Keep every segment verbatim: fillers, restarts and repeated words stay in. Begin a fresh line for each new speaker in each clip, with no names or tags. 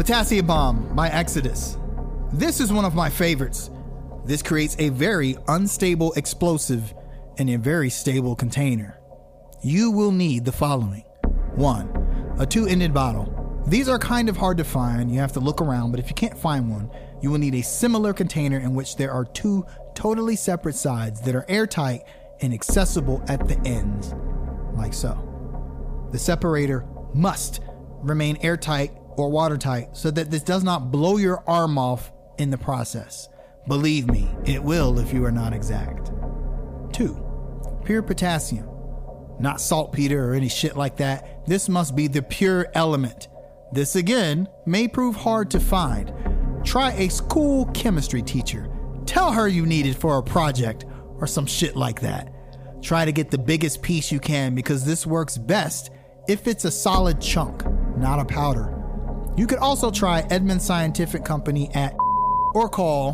Potassium bomb by Exodus. This is one of my favorites. This creates a very unstable explosive in a very stable container. You will need the following. One, a two-ended bottle. These are kind of hard to find. You have to look around, but if you can't find one, you will need a similar container in which there are two totally separate sides that are airtight and accessible at the ends, like so. The separator must remain airtight or watertight so that this does not blow your arm off in the process. Believe me, it will if you are not exact. Two, pure potassium. Not saltpeter or any shit like that. This must be the pure element. This again may prove hard to find. Try a school chemistry teacher. Tell her you need it for a project or some shit like that. Try to get the biggest piece you can because this works best if it's a solid chunk, not a powder. You could also try Edmund Scientific Company at or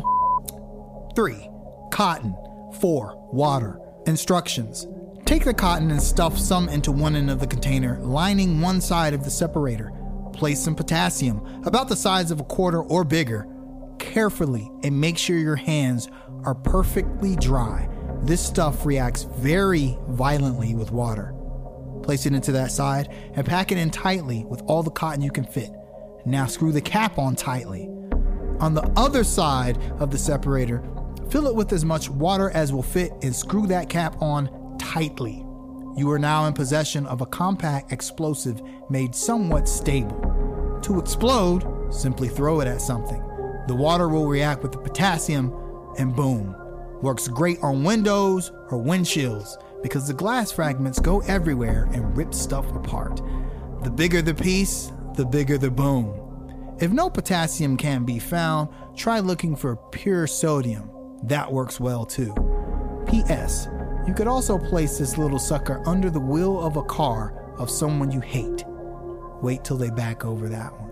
call three. Cotton. four. Water. Instructions. Take the cotton and stuff some into one end of the container, lining one side of the separator. Place some potassium, about the size of a quarter or bigger, carefully, and make sure your hands are perfectly dry. This stuff reacts very violently with water. Place it into that side and pack it in tightly with all the cotton you can fit. Now screw the cap on tightly. On the other side of the separator, fill it with as much water as will fit and screw that cap on tightly. You are now in possession of a compact explosive made somewhat stable. To explode, simply throw it at something. The water will react with the potassium and boom. Works great on windows or windshields because the glass fragments go everywhere and rip stuff apart. The bigger the piece, the bigger the boom. If no potassium can be found, try looking for pure sodium. That works well too. P S. You could also place this little sucker under the wheel of a car of someone you hate. Wait till they back over that one.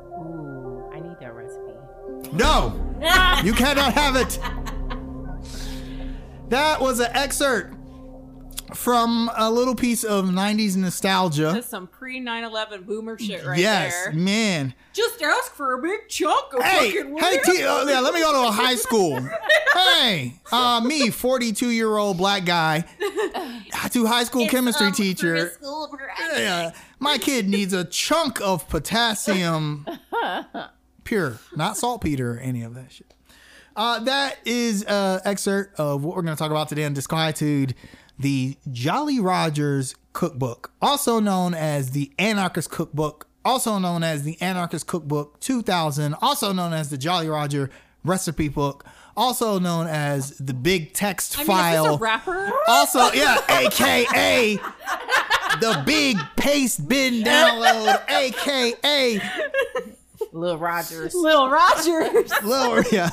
Ooh, I need that recipe.
No! You cannot have it! That was an excerpt from a little piece of nineties nostalgia.
That's some pre nine eleven boomer shit right
yes,
there.
Yes, man.
Just ask for a big chunk of
hey,
fucking wood.
Hey, T- oh, yeah, let me go to a high school. Hey, uh, me, forty-two-year-old black guy, to high school
It's
chemistry
um,
teacher.
School
Yeah, my kid needs a chunk of potassium. Pure, not saltpeter or any of that shit. Uh, that is an excerpt of what we're going to talk about today on Disquietude, the Jolly Rogers Cookbook, also known as the Anarchist Cookbook, also known as the Anarchist Cookbook two thousand, also known as the Jolly Roger Recipe Book, also known as the Big Text
I mean,
File.
is this a rapper?
Also, yeah, A K A the Big Paste Bin Download, A K A
Lil Rogers.
Lil Rogers.
Lil, yeah.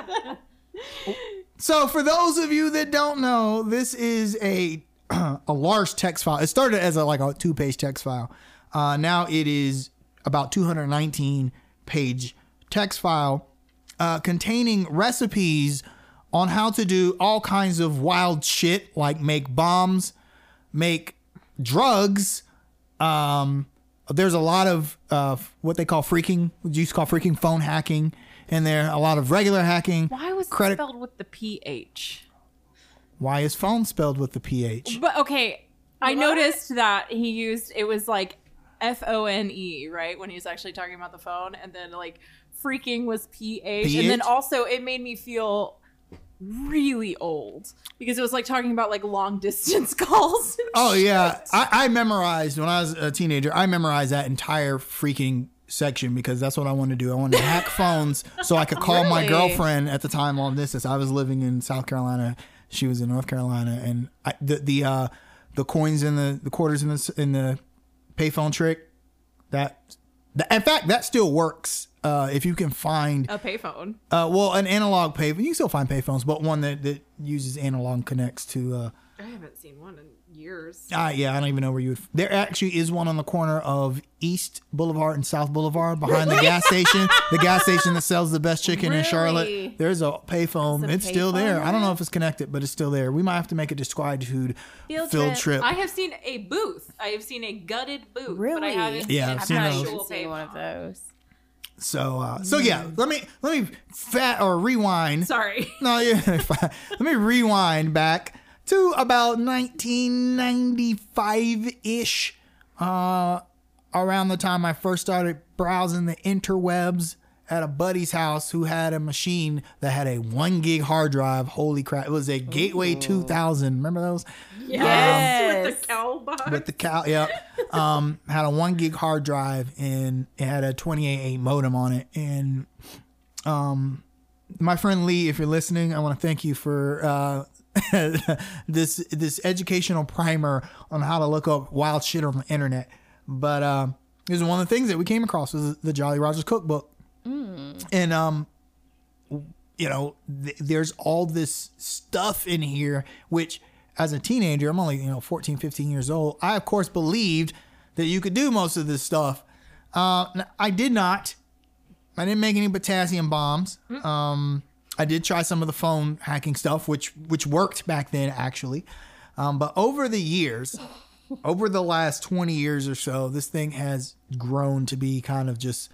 So for those of you that don't know, this is a a large text file. It started as a like a two-page text file. Uh, now it is about two hundred nineteen page text file uh, containing recipes on how to do all kinds of wild shit, like make bombs, make drugs. Um, there's a lot of uh, what they call freaking, what you used to call freaking phone hacking. And there a lot of regular hacking.
Why was
credit-
it spelled with the P H?
Why is phone spelled with the P H?
But okay, I
What?
noticed that he used, it was like F O N E, right? When he was actually talking about the phone. And then like freaking was P H.
P H?
And then also it made me feel really old because it was like talking about like long distance calls. and
Oh, yeah.
shit.
I, I memorized, when I was a teenager, I memorized that entire freaking section because that's what I wanted to do. I wanted to hack phones so I could call my
Really?
girlfriend at the time long distance. I was living in South Carolina. She was in North Carolina. And I, the the uh, the coins in the, the quarters in the, in the payphone trick, that, that, in fact, that still works. Uh, if you can find,
A payphone.
uh, well, an analog payphone, you can still find payphones, but one that, that uses analog connects to, uh,
I haven't seen one in years.
Uh, yeah, I don't even know where you would. There actually is one on the corner of East Boulevard and South Boulevard behind the gas station. The gas station that sells the best chicken in Charlotte.
Really?
There's a payphone.
There's a
It's still
payphone
there. I don't know
there?
if it's connected, but it's still there. We might have to make a Disquietude
Field
field
trip.
trip.
I have seen a booth. I have seen a gutted booth. But I
Really?
haven't
Yeah,
seen
I've
an
seen
I've
those.
not
actual
even seen one of
payphone.
those.
So, uh, so yeah, let me let me fat or rewind.
Sorry.
No, yeah, let me rewind back to about nineteen ninety-five ish, uh, around the time I first started browsing the interwebs at a buddy's house who had a machine that had a one gig hard drive. Holy crap! It was a Gateway Ooh. two thousand. Remember those?
Yes, um, with the cow box.
With the cow, yeah. Um, had a one gig hard drive and it had a twenty-eight eight modem on it. And um, my friend Lee, if you're listening, I want to thank you for uh, this this educational primer on how to look up wild shit on the internet. But uh, this is one of the things that we came across was the Jolly Rogers cookbook. Mm. And um, you know, th- there's all this stuff in here which, as a teenager, I'm only, you know, fourteen, fifteen years old. I, of course, believed that you could do most of this stuff. Uh, I did not. I didn't make any potassium bombs. Um, I did try some of the phone hacking stuff, which which worked back then, actually. Um, but over the years, over the last twenty years or so, this thing has grown to be kind of just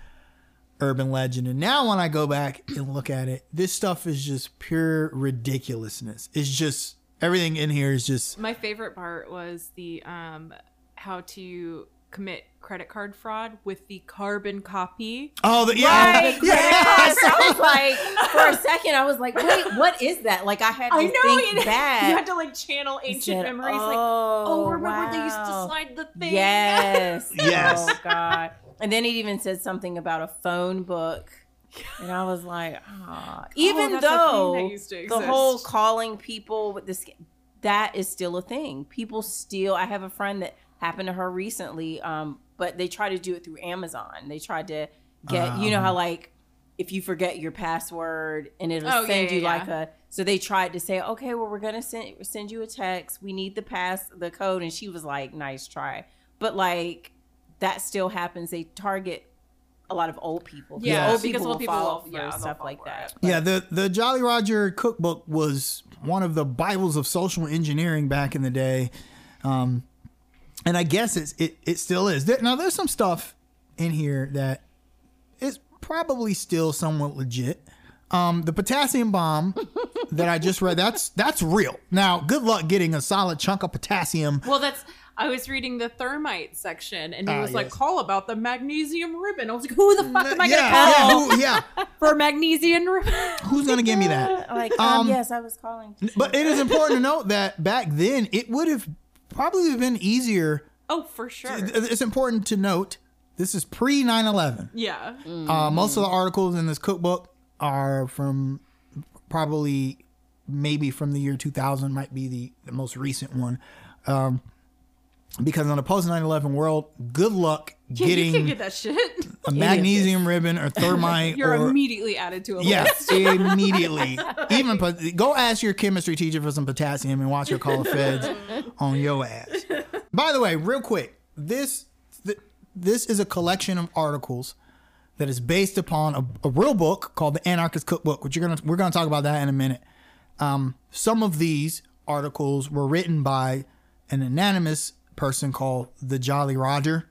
urban legend. And now when I go back and look at it, this stuff is just pure ridiculousness. It's just... Everything in here is just...
My favorite part was the um, how to commit credit card fraud with the carbon copy.
Oh, the, yeah.
Right, yes. I was like, for a second, I was like, wait, what is that? Like, I had to
I know,
think
it,
back.
You had to, like, channel ancient
said,
memories.
oh,
like, oh, remember
wow.
they used to slide the thing?
Yes.
Yes.
Oh, God. And then it even said something about a phone book. And I was like, ah. Even
oh,
though
the
the whole calling people with this, that is still a thing. People still, I have a friend that happened to her recently, um, but they try to do it through Amazon. They tried to get, um, you know how like, if you forget your password and it'll
oh,
send
yeah,
you
yeah,
like
yeah.
a, so they tried to say, okay, well, we're going to send send you a text. We need the pass, the code. And she was like, nice try. But like, that still happens. They target a lot of old people.
Yeah,
old
because
people
old
will
people
fall
will,
for
yeah,
stuff
fall
like
for
that.
it.
But,
yeah, the, the Jolly Roger cookbook was one of the Bibles of social engineering back in the day. Um, and I guess it's, it, it still is. There, now, there's some stuff in here that is probably still somewhat legit. Um, the potassium bomb that I just read, that's that's real. Now, good luck getting a solid chunk of potassium.
Well, that's... I was reading the thermite section, and it
Ah,
was like,
yes.
call about the magnesium ribbon. I was like, who the fuck am I
yeah,
going to call
yeah, who, yeah.
for magnesium ribbon?
Who's going to give me that?
like, um,
Um,
yes, I was calling.
But it is important to note that back then, it would have probably been easier.
Oh, for sure.
It's important to note, this is pre nine eleven.
Yeah.
Mm.
Uh, most of the articles in this cookbook are from probably, maybe from the year two thousand, might be the, the most recent one. Um, because in a post nine eleven world, good luck
Yeah,
getting
you can get that shit.
a magnesium ribbon or thermite.
You're
or,
immediately added to a
yes,
list.
immediately. Even po- go ask your chemistry teacher for some potassium and watch her call the feds on your ass. By the way, real quick, this th- this is a collection of articles that is based upon a, a real book called The Anarchist Cookbook, which you're gonna we're gonna talk about that in a minute. Um, some of these articles were written by an anonymous person called the Jolly Roger.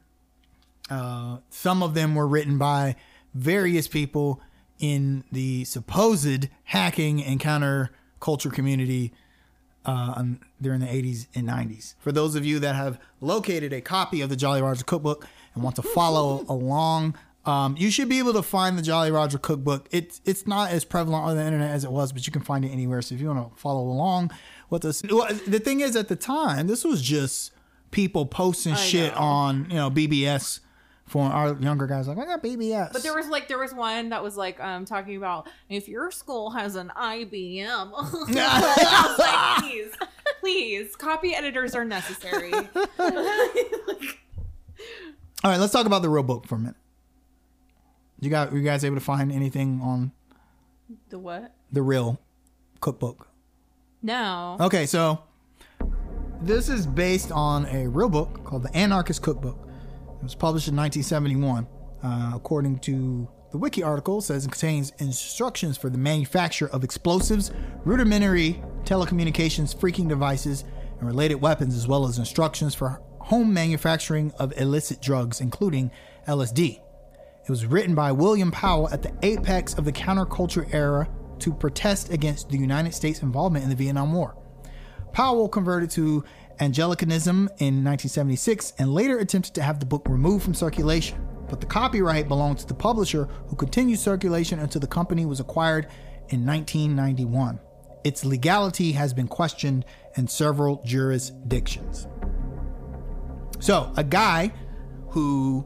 Uh, some of them were written by various people in the supposed hacking and counterculture community uh, during the eighties and nineties. For those of you that have located a copy of the Jolly Roger Cookbook and want to follow along, um, you should be able to find the Jolly Roger Cookbook. It's it's not as prevalent on the internet as it was, but you can find it anywhere. So if you want to follow along with this, well, the thing is, at the time, this was just people posting
I
shit
know.
on, you know, B B S. For our younger guys, like, I got B B S.
But there was like there was one that was like um talking about if your school has an I B M. I was like, please, please, copy editors are necessary.
All right, let's talk about the real book for a minute. You got, were you guys able to find anything on
The what?
the real cookbook?
No.
Okay, so this is based on a real book called The Anarchist Cookbook. It was published in nineteen seventy-one. Uh, according to the wiki article, it says it contains instructions for the manufacture of explosives, rudimentary telecommunications freaking devices, and related weapons, as well as instructions for home manufacturing of illicit drugs, including L S D. It was written by William Powell at the apex of the counterculture era to protest against the United States involvement in the Vietnam War. Powell converted to Anglicanism in nineteen seventy-six and later attempted to have the book removed from circulation, but the copyright belonged to the publisher, who continued circulation until the company was acquired in nineteen ninety-one. Its legality has been questioned in several jurisdictions. So, a guy who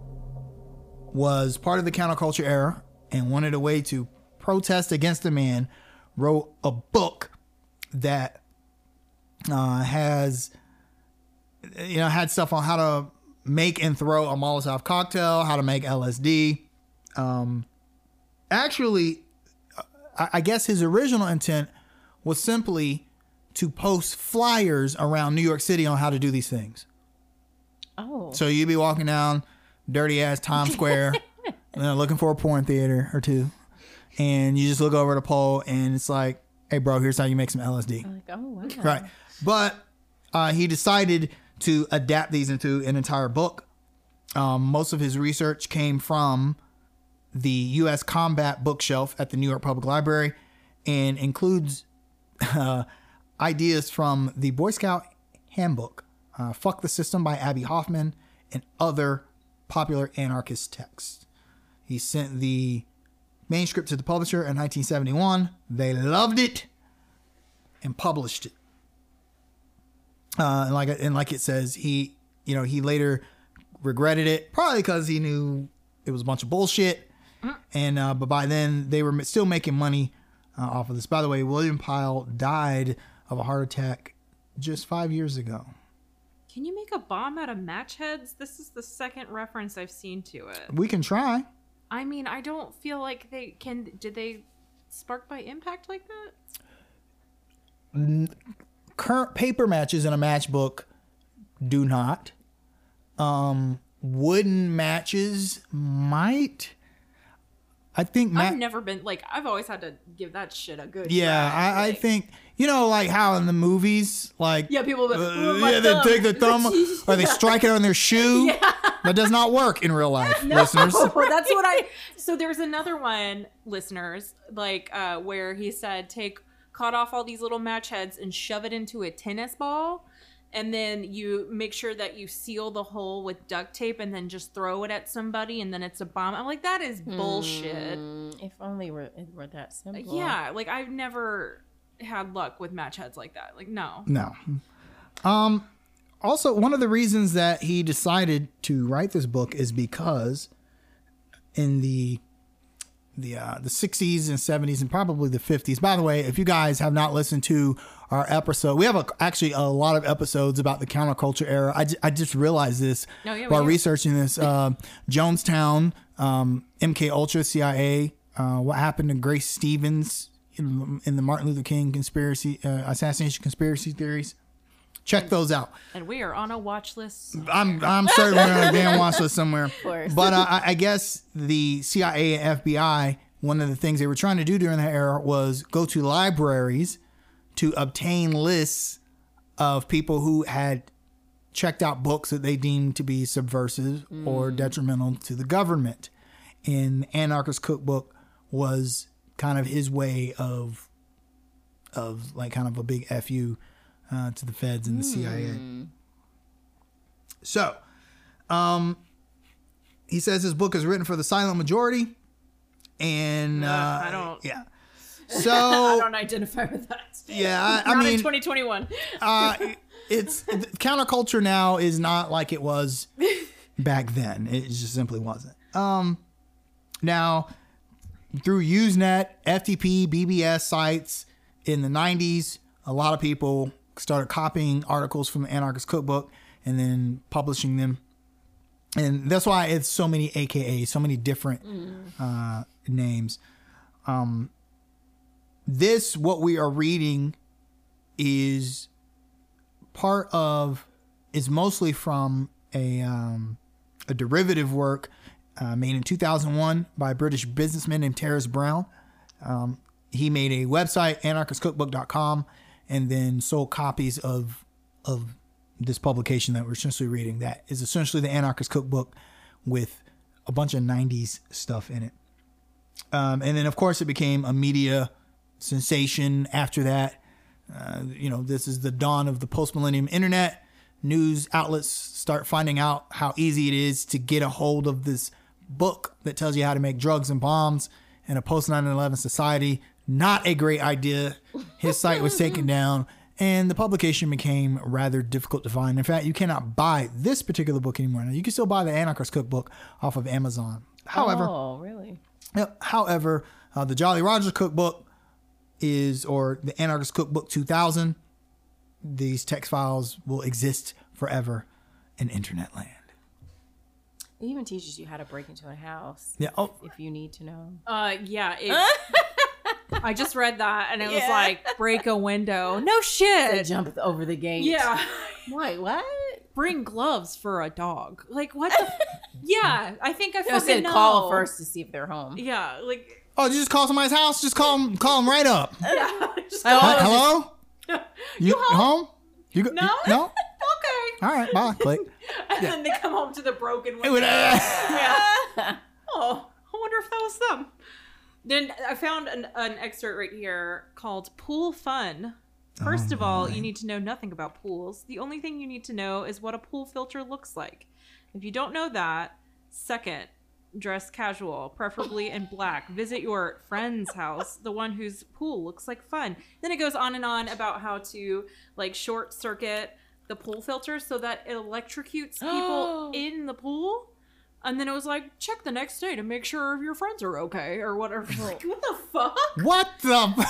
was part of the counterculture era and wanted a way to protest against the man wrote a book that uh, has, you know, had stuff on how to make and throw a Molotov cocktail, how to make L S D. Um, actually, I, I guess his original intent was simply to post flyers around New York City on how to do these things.
Oh.
So you'd be walking down dirty ass Times Square, you know, looking for a porn theater or two, and you just look over the pole and it's like, hey bro, here's how you make some L S D.
Like, oh wow.
Right. But uh, he decided to adapt these into an entire book. Um, most of his research came from the U S Combat Bookshelf at the New York Public Library and includes uh, ideas from the Boy Scout Handbook, uh, Fuck the System by Abby Hoffman, and other popular anarchist texts. He sent the manuscript to the publisher in nineteen seventy-one. They loved it and published it. Uh, and like and like it says, he you know he later regretted it, probably because he knew it was a bunch of bullshit. And uh, but by then they were still making money uh, off of this. By the way, William Powell died of a heart attack just five years ago.
Can you make a bomb out of match heads? This is the second reference I've seen to it.
We can try.
I mean, I don't feel like they can. Did they spark by impact like that?
Current paper matches in a matchbook do not. Um, wooden matches might. I think ma-
I've never been like I've always had to give that shit a good.
Yeah,
try.
I, I
Like,
think you know, like how in the movies, like
Yeah, people. Be,
uh,
"Oh, my
yeah, they
thumb."
take the thumb or they strike it on their shoe.
Yeah.
That does not work in real life,
No,
listeners.
that's what I. So there's another one, listeners, like uh, where he said, take cut off all these little match heads and shove it into a tennis ball, and then you make sure that you seal the hole with duct tape, and then just throw it at somebody, and then it's a bomb. I'm like, that is bullshit.
Mm, if only were, it were that simple.
Yeah, like I've never had luck with match heads like that. Like no,
No. Um. Also, one of the reasons that he decided to write this book is because in the the uh, the sixties and seventies and probably the fifties. By the way, if you guys have not listened to our episode, we have a, actually a lot of episodes about the counterculture era. I, j- I just realized this
Oh, yeah, we
while
do.
researching this. Uh, Jonestown, um, M K Ultra, C I A, uh, what happened to Grace Stevens in, in the Martin Luther King conspiracy, uh, assassination conspiracy theories. Check those out.
and we are on a watch list.
I'm I'm certain we're on a damn watch list somewhere.
course.
But uh, I, I guess the C I A and F B I, one of the things they were trying to do during that era was go to libraries to obtain lists of people who had checked out books that they deemed to be subversive mm. or detrimental to the government. And the Anarchist Cookbook was kind of his way of of like kind of a big F U Uh, to the feds and the C I A.
Mm.
So, um, he says his book is written for the silent majority, and uh,
Uh, I don't-
Yeah.
I
So
don't identify with that.
yeah, I, I
Not in
mean,
twenty twenty-one.
uh, it's counterculture now is not like it was back then. It just simply wasn't. Um, now through Usenet, F T P, B B S sites in the nineties, a lot of people started copying articles from the Anarchist Cookbook and then publishing them. And that's why it's so many A K As, so many different mm. uh, names. Um, this, what we are reading, is part of, is mostly from a um, a derivative work uh, made in two thousand one by a British businessman named Terence Brown. Um, he made a website, anarchist cookbook dot com, and then sold copies of of this publication that we're essentially reading. That is essentially the Anarchist Cookbook with a bunch of nineties stuff in it. Um, and then, of course, it became a media sensation after that. Uh, you know, this is the dawn of the post-millennium internet. News outlets start finding out how easy it is to get a hold of this book that tells you how to make drugs and bombs in a post nine eleven society. Not a great idea. His site was taken down, and the publication became rather difficult to find. In fact, you cannot buy this particular book anymore. Now, you can still buy the Anarchist Cookbook off of Amazon. However,
oh, really?
Yep. However, uh, the Jolly Roger Cookbook is, or the Anarchist Cookbook two thousand, these text files will exist forever in internet land.
It even teaches you how to break into a house.
Yeah. Oh.
If, if you need to know.
Uh, yeah. It, I just read that and it was
Yeah.
like, break a window. No shit.
To jump over the gate.
Yeah.
Wait, what?
Bring gloves for a dog. Like, what the? F- yeah. I think I
I
fucking
said
know.
call first to see if they're home.
Yeah. Like,
Oh, you just call somebody's house? Just call them, call them right up.
yeah. Just
Oh,
Hi-
just-
hello? You,
You home?
You go,
No?
you- no?
Okay.
All right, bye. Click.
And then they come home to the broken
It
window.
would, uh,
Yeah. Oh, I wonder if that was them. Then I found an, an excerpt right here called Pool Fun. First
Oh,
of all,
my.
you need to know nothing about pools. The only thing you need to know is what a pool filter looks like. If you don't know that, second, dress casual, preferably in black. Visit your friend's house, the one whose pool looks like fun. Then it goes on and on about how to like short circuit the pool filter so that it electrocutes people in the pool. And then it was like, check the next day to make sure your friends are okay or whatever. Like, what the fuck?
what the?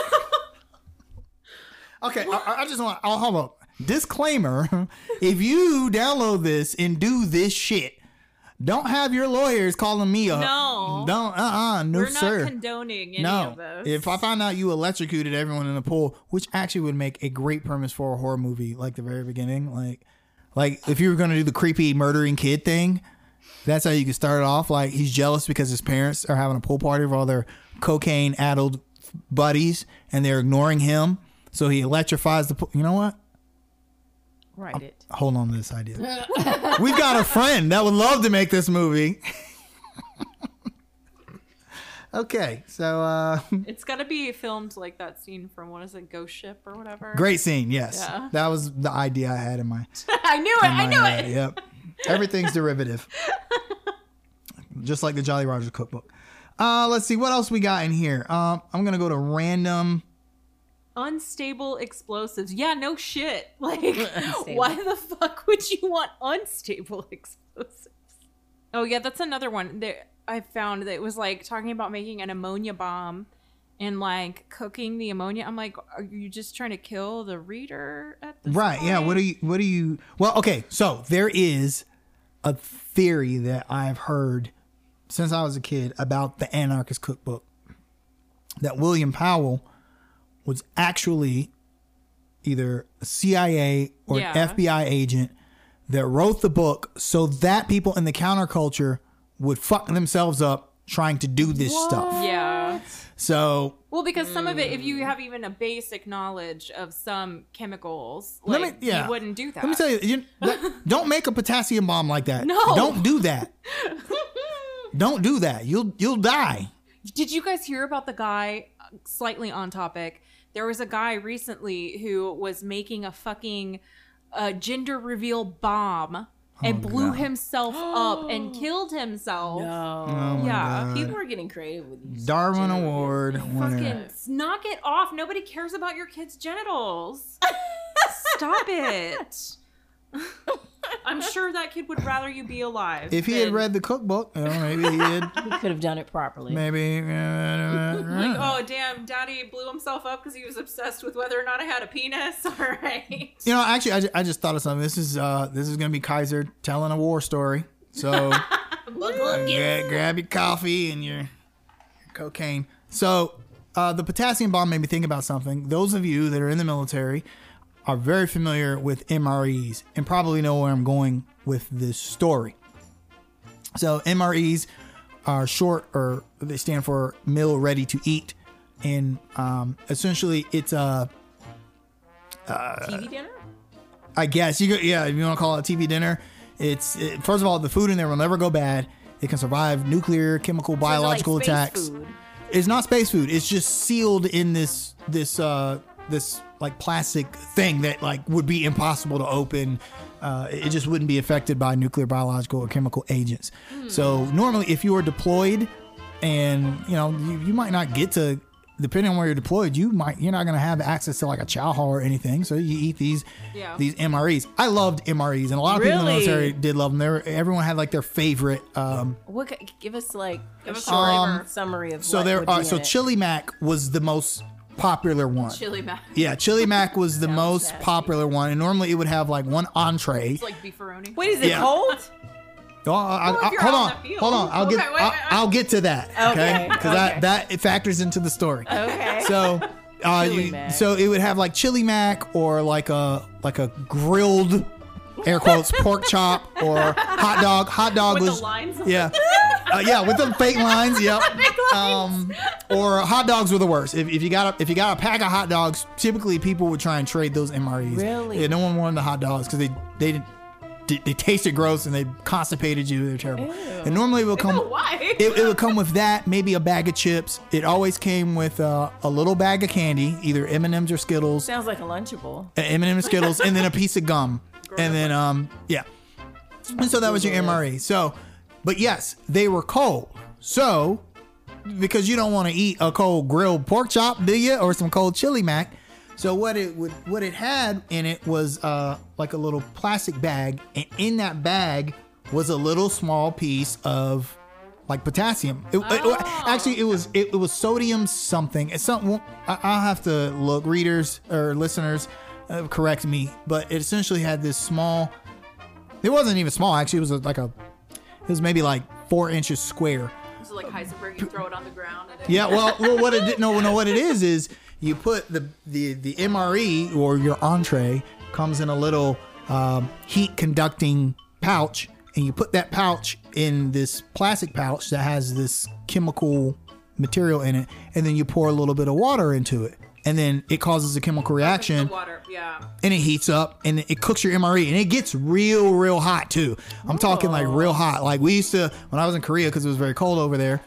Okay, I, I just want, I'll hold up. Disclaimer, if you download this and do this shit, don't have your lawyers calling me up.
No.
Don't, uh-uh, no
We're
sir.
not condoning any
No,
of this.
if I find out you electrocuted everyone in the pool, which actually would make a great premise for a horror movie, like the very beginning, like, like if you were going to do the creepy murdering kid thing, that's how you could start it off. Like he's jealous because his parents are having a pool party with all their cocaine-addled buddies, and they're ignoring him, so he electrifies the pool. You know what?
Write it.
Hold on to this idea. We've got a friend that would love to make this movie. Okay, so uh,
It's got to be filmed like that scene from, what is it, Ghost Ship or whatever?
great scene. Yes,
Yeah.
that was the idea I had in my.
I knew it.
in
I
my
knew
head.
it.
Yep, everything's derivative, just like the Jolly Roger Cookbook. Uh, let's see what else we got in here. Um, I'm gonna go to random.
Unstable explosives. Yeah, no shit. Like,
Unstable.
why the fuck would you want unstable explosives? Oh, yeah, that's another one. There, I found that it was like talking about making an ammonia bomb and like cooking the ammonia. I'm like, are you just trying to kill the reader at this
Right. Yeah.
point?
What do you? What do you? Well, okay. So there is a theory that I've heard since I was a kid about the Anarchist Cookbook, that William Powell was actually either a C I A or
Yeah.
an F B I agent that wrote the book so that people in the counterculture would fuck themselves up trying to do this stuff.
Yeah.
So
Well, because some of it, if you have even a basic knowledge of some chemicals, like,
Let me- yeah.
you wouldn't do that.
let me tell you, you that- don't make a potassium bomb like that.
No.
Don't do that. Don't do that. You'll you'll die.
Did you guys hear about the guy, slightly on topic? There was a guy recently who was making a fucking uh, gender reveal bomb and
Oh,
blew
God.
himself up and killed himself.
No.
Oh my
Yeah,
God.
People are getting creative with these.
Darwin
gender
Award
reveals.
winner.
Fucking knock it off. Nobody cares about your kid's genitals. Stop it. I'm sure that kid would rather you be alive.
If he had
than-
read the cookbook, you know, maybe he had.
He could have done it properly.
Maybe.
Like, oh, damn, daddy blew himself up because he was obsessed with whether or not I had a penis. All right.
You know, actually, I just, I just thought of something. This is uh, this is gonna be Kaiser telling a war story. So gra- grab your coffee and your, your cocaine. So uh, the potassium bomb made me think about something. Those of you that are in the military are very familiar with M R Es and probably know where I'm going with this story. So M R Es are short, or they stand for meal ready to eat, and um, essentially it's a.
T V dinner?
I guess you go, yeah, if you want to call it a T V dinner, it's it, first of all, the food in there will never go bad, It can survive nuclear, chemical,
So is it
biological
like space
attacks.
food?
It's not space food. It's just sealed in this this uh this like plastic thing that like would be impossible to open. Uh, it just wouldn't be affected by nuclear, biological, or chemical agents.
Hmm.
So normally, if you are deployed, and you know you, you might not get to, depending on where you're deployed, you might you're not going to have access to like a chow hall or anything. So you eat these
Yeah.
these M R Es. I loved M R Es, and a lot of people in the
Really?
military did love them. They were, everyone had like their favorite. Um,
What? ca- Give us like a
us a
short
flavor.
summary of
so
what
there
would
are
be
so
in it.
Chili Mac was the most popular one.
Chili mac.
Yeah, Chili Mac was the most
nasty.
popular one, and normally it would have like one entree.
It's like beefaroni.
Wait, is it
Yeah.
cold?
Oh, I-
Well,
I-
if you're
hold
out
on,
in the field.
hold on. I'll
Okay,
get,
wait,
I'll,
wait.
I'll get to that. Okay,
Okay,
because
okay.
that that it factors into the story.
Okay.
So, uh,
Chili
you,
Mac.
so it would have like Chili Mac or like a like a grilled, air quotes, pork chop or hot dog. Hot dog
With the
was
lines?
yeah, uh, yeah, with the fake lines. Yep. Um, or hot dogs were the worst. If, if you got a, if you got a pack of hot dogs, typically people would try and trade those M R Es.
Really?
Yeah, no one wanted the hot dogs because they they didn't. They they tasted gross and they constipated you. They're terrible. And normally it would come.
Why?
It, it would come with that, maybe a bag of chips. It always came with uh, a little bag of candy, either M and M's or Skittles.
Sounds like a Lunchable.
Uh, M and M's, Skittles, and then a piece of gum, and then um yeah. And so that was your M R E. So, but yes, they were cold. So, because you don't want to eat a cold grilled pork chop, do you, or some cold chili mac? So what it would what it had in it was uh like a little plastic bag, and in that bag was a little small piece of like potassium. It, it-
Oh.
actually, it was it, it was sodium something. It's something I, I'll have to look. Readers or listeners, uh, correct me, but it essentially had this small. It wasn't even small. Actually, it was a, like a. It was maybe like four inches square.
It's like Heisenberg, you throw it on the ground. And it,
Yeah, well, well, what it no, no, what it is is you put the the the M R E or your entree comes in a little um, heat conducting pouch, and you put that pouch in this plastic pouch that has this chemical material in it, and then you pour a little bit of water into it, and then it causes a chemical
The
reaction.
water, yeah.
And it heats up and it cooks your M R E, and it gets real, real hot too. I'm talking like real hot. Like we used to when I was in Korea because it was very cold over there.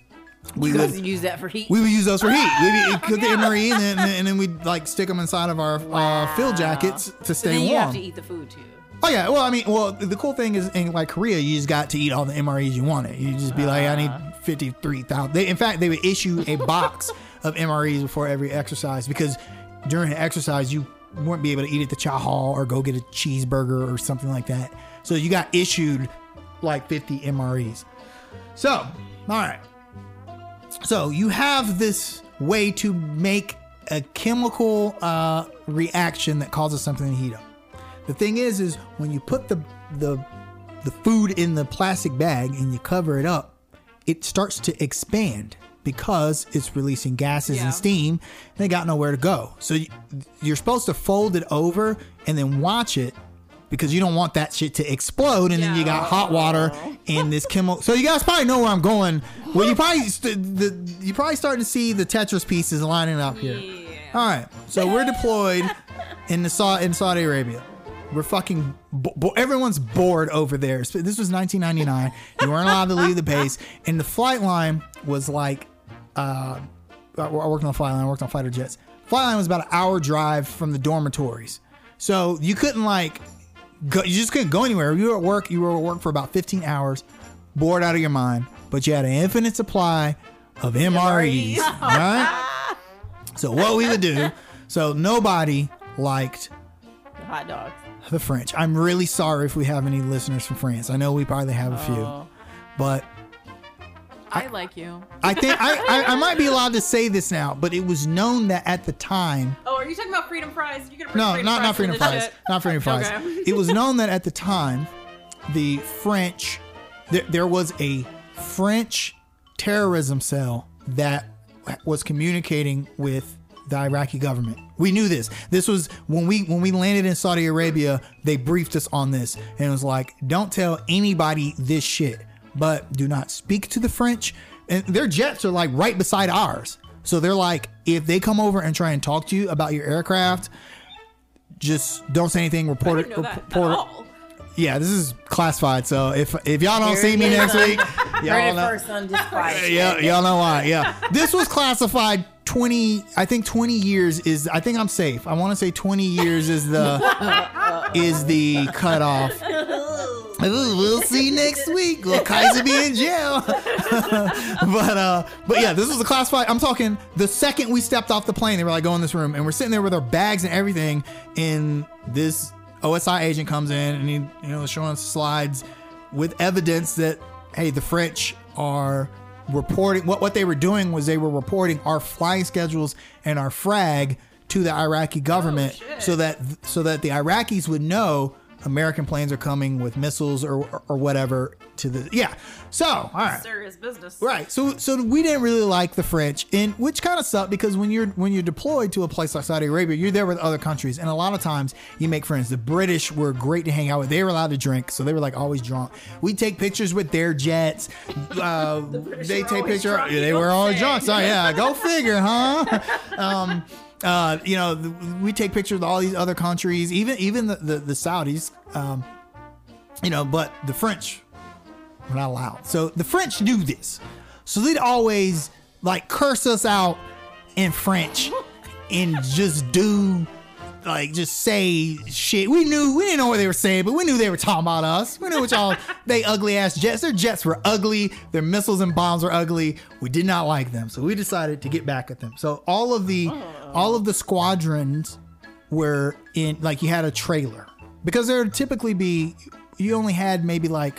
We
You
would
guys use that for heat.
we would use those for heat. We would cook the M R E and then, and then we'd like stick them inside of our uh, field jackets to
So
stay
then you
warm.
have to eat the food too.
Oh yeah, well I mean, well the cool thing is in like Korea, you just got to eat all the M R Es you wanted. You just be like, I need fifty-three thousand. They, in fact, they would issue a box of M R Es before every exercise because during an exercise you wouldn't be able to eat at the chow hall or go get a cheeseburger or something like that. So you got issued like fifty M R Es. So, all right. So you have this way to make a chemical uh, reaction that causes something to heat up. The thing is, is when you put the the the food in the plastic bag and you cover it up, it starts to expand because it's releasing gases
Yeah.
and steam. And they got nowhere to go. So you, you're supposed to fold it over and then watch it because you don't want that shit to explode. And then you got hot water and this chemical. So you guys probably know where I'm going. Well, you probably st- the you probably starting to see the Tetris pieces lining up here.
Yeah.
All right, so we're deployed in the Sa- in Saudi Arabia. We're fucking bo- bo- everyone's bored over there. So this was nineteen ninety-nine. You weren't allowed to leave the base, and the flight line was like, uh, I I worked on the flight line. I worked on fighter jets. Flight line was about an hour drive from the dormitories, so you couldn't like go. You just couldn't go anywhere. You were at work. You were at work for about fifteen hours, bored out of your mind. But you had an infinite supply of M R Es, right? So what we would do, so nobody liked
The hot dogs.
the French. I'm really sorry if we have any listeners from France. I know we probably have a few,
Oh.
but
I like you.
I think I, I, I might be allowed to say this now, but it was known that at the time,
Oh, are you talking about freedom fries? You're gonna bring
no,
freedom
not,
fries
not freedom
in this
fries,
shit?
not freedom fries.
Okay.
It was known that at the time, the French, there, there was a French terrorism cell that was communicating with the Iraqi government. We knew this. This was when we when we landed in Saudi Arabia, they briefed us on this and it was like, don't tell anybody this shit, but do not speak to the French. And their jets are like right beside ours. So they're like, if they come over and try and talk to you about your aircraft, just don't say anything. Report
I
it.
didn't know that
report
at
it.
all.
yeah, this is classified. So if if y'all don't
Here
see
it
me
is
next
on-
week,
Heard
y'all
it
know,
first on Disquiet.
yeah, y'all know why. Yeah, this was classified twenty. I think twenty years is. I think I'm safe. I want to say twenty years is the is the cutoff. Ooh, we'll see next week. Will Kaiser be in jail? but uh, but yeah, this was a classified. I'm talking the second we stepped off the plane, they were like, go in this room, and we're sitting there with our bags and everything, and this O S I agent comes in and he, you know, showing us slides with evidence that hey, the French are reporting. What what they were doing was they were reporting our flying schedules and our frag to the Iraqi government,
Oh, shit.
so that so that the Iraqis would know American planes are coming with missiles or or, or whatever to the yeah. So all right.
Serious business.
Right. So so we didn't really like the French, and which kind of sucked because when you're when you're deployed to a place like Saudi Arabia, you're there with other countries, and a lot of times you make friends. The British were great to hang out with. They were allowed to drink, so they were like always drunk. We take pictures with their jets. Uh, they
were
take
always
pictures.
drunk,
Yeah,
you
they
don't
were always
say.
drunk. So yeah, go figure, huh? Um, uh, you know, th- we take pictures with all these other countries, even even the the, the Saudis. Um, you know, but the French were not allowed. So the French knew this. So they'd always like curse us out in French and just do like just say shit. We knew we didn't know what they were saying, but we knew they were talking about us. We knew what y'all they ugly ass jets. Their jets were ugly. Their missiles and bombs were ugly. We did not like them. So we decided to get back at them. So all of the all of the squadrons were in like you had a trailer. Because there would typically be you only had maybe like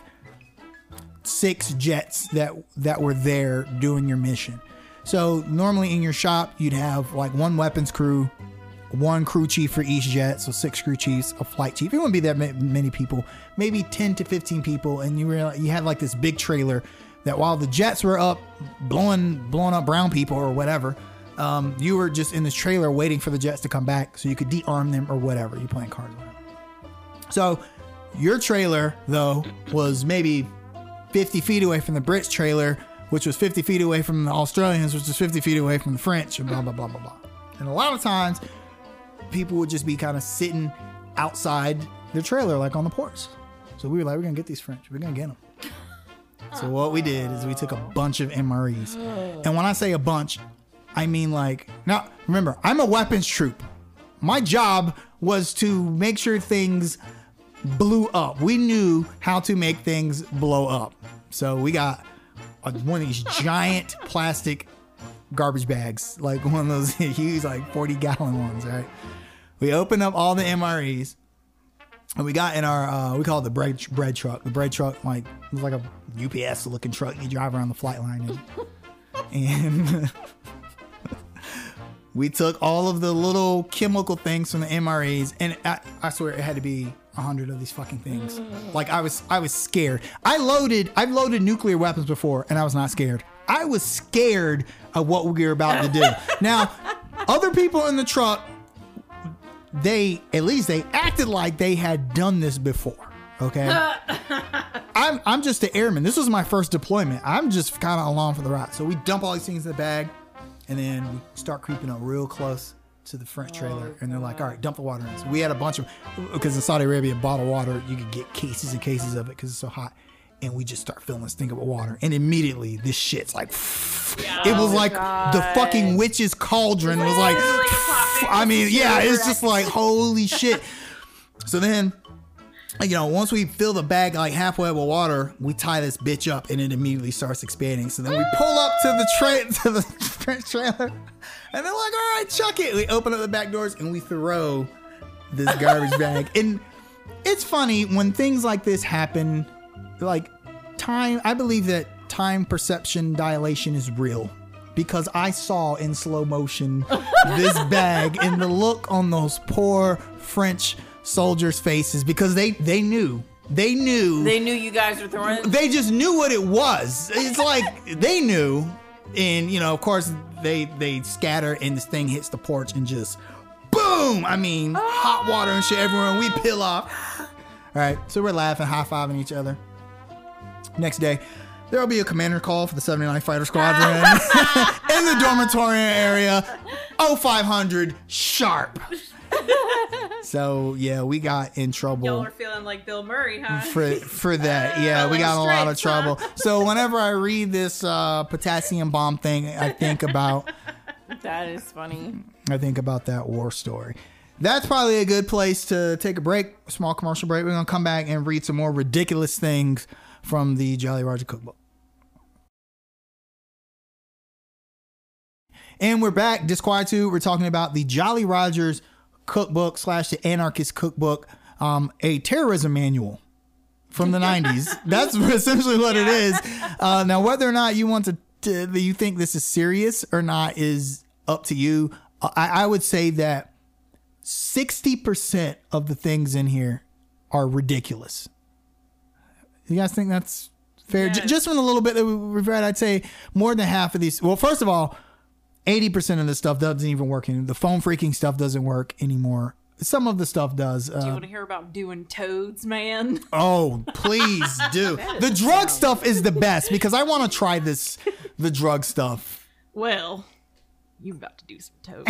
six jets that that were there doing your mission. So normally in your shop you'd have like one weapons crew, one crew chief for each jet, so six crew chiefs, a flight chief. It wouldn't be that ma- many people, maybe ten to fifteen people, and you were you had like this big trailer that while the jets were up blowing blowing up brown people or whatever, um, you were just in this trailer waiting for the jets to come back so you could de-arm them or whatever. You playing cards or whatever. So your trailer, though, was maybe fifty feet away from the Brits trailer, which was fifty feet away from the Australians, which was fifty feet away from the French, and blah, blah, blah, blah, blah. And a lot of times, people would just be kind of sitting outside their trailer, like on the porch. So we were like, we're going to get these French. We're going to get them. So what we did is we took a bunch of M R Es. And when I say a bunch, I mean like... Now, remember, I'm a weapons troop. My job was to make sure things blew up. We knew how to make things blow up. So we got a, one of these giant plastic garbage bags, like one of those huge, like forty gallon ones, right? We opened up all the M R Es, and we got in our, uh, we call it the bread, bread truck. The bread truck, like, it was like a U P S looking truck you drive around the flight line in. And we took all of the little chemical things from the M R Es, and I, I swear it had to be a hundred of these fucking things. Like I was, I was scared. I loaded, I've loaded nuclear weapons before, and I was not scared. I was scared of what we were about to do. Now, other people in the truck, they at least they acted like they had done this before. Okay, I'm I'm just an airman. This was my first deployment. I'm just kind of along for the ride. So we dump all these things in the bag, and then we start creeping up real close to the French trailer, and they're like, all right, dump the water in. So we had a bunch of, because in Saudi Arabia, bottled water, you could get cases and cases of it because it's so hot. And we just start filling this thing up with water. And immediately, this shit's like, it was like the fucking witch's cauldron was like, I mean, yeah, it's just like, holy shit. So then, you know, once we fill the bag like halfway with water, we tie this bitch up and it immediately starts expanding. So then we pull up to the tra- to the French trailer, and they're like, all right, chuck it. We open up the back doors and we throw this garbage bag. And it's funny when things like this happen, like time, I believe that time perception dilation is real, because I saw in slow motion this bag and the look on those poor French soldiers' faces, because they they knew they knew
They knew you guys were throwing.
they just knew what it was. It's like they knew, and you know, of course, they they scatter and this thing hits the porch and just boom. I mean, hot water and shit everywhere, and we peel off. All right, so we're laughing, high fiving each other. Next day, there will be a commander call for the seventy-nine Fighter Squadron in the dormitory area. oh five hundred sharp. So yeah, we got in trouble.
Y'all are feeling like Bill Murray, huh?
For for that, yeah, we got in a lot of trouble. So whenever I read this uh, potassium bomb thing, I think about
That is funny.
I think about that war story. That's probably a good place to take a break, a small commercial break. We're gonna come back and read some more ridiculous things from the Jolly Roger cookbook. And we're back, Disquietude. We're talking about the Jolly Rogers cookbook slash the Anarchist cookbook, um, a terrorism manual from the nineties. That's essentially what yeah. it is. Uh, now, whether or not you want to, to, you think this is serious or not is up to you. I, I would say that sixty percent of the things in here are ridiculous. You guys think that's fair?
Yes.
J- just from a little bit that we've read, I'd say more than half of these. Well, first of all, eighty percent of the stuff doesn't even work. The phone freaking stuff doesn't work anymore. Some of the stuff does. Uh,
do you want to hear about doing toads, man?
Oh, please do. The drug stuff is the best because I want to try this, the drug stuff.
Well, you're about to do some toads.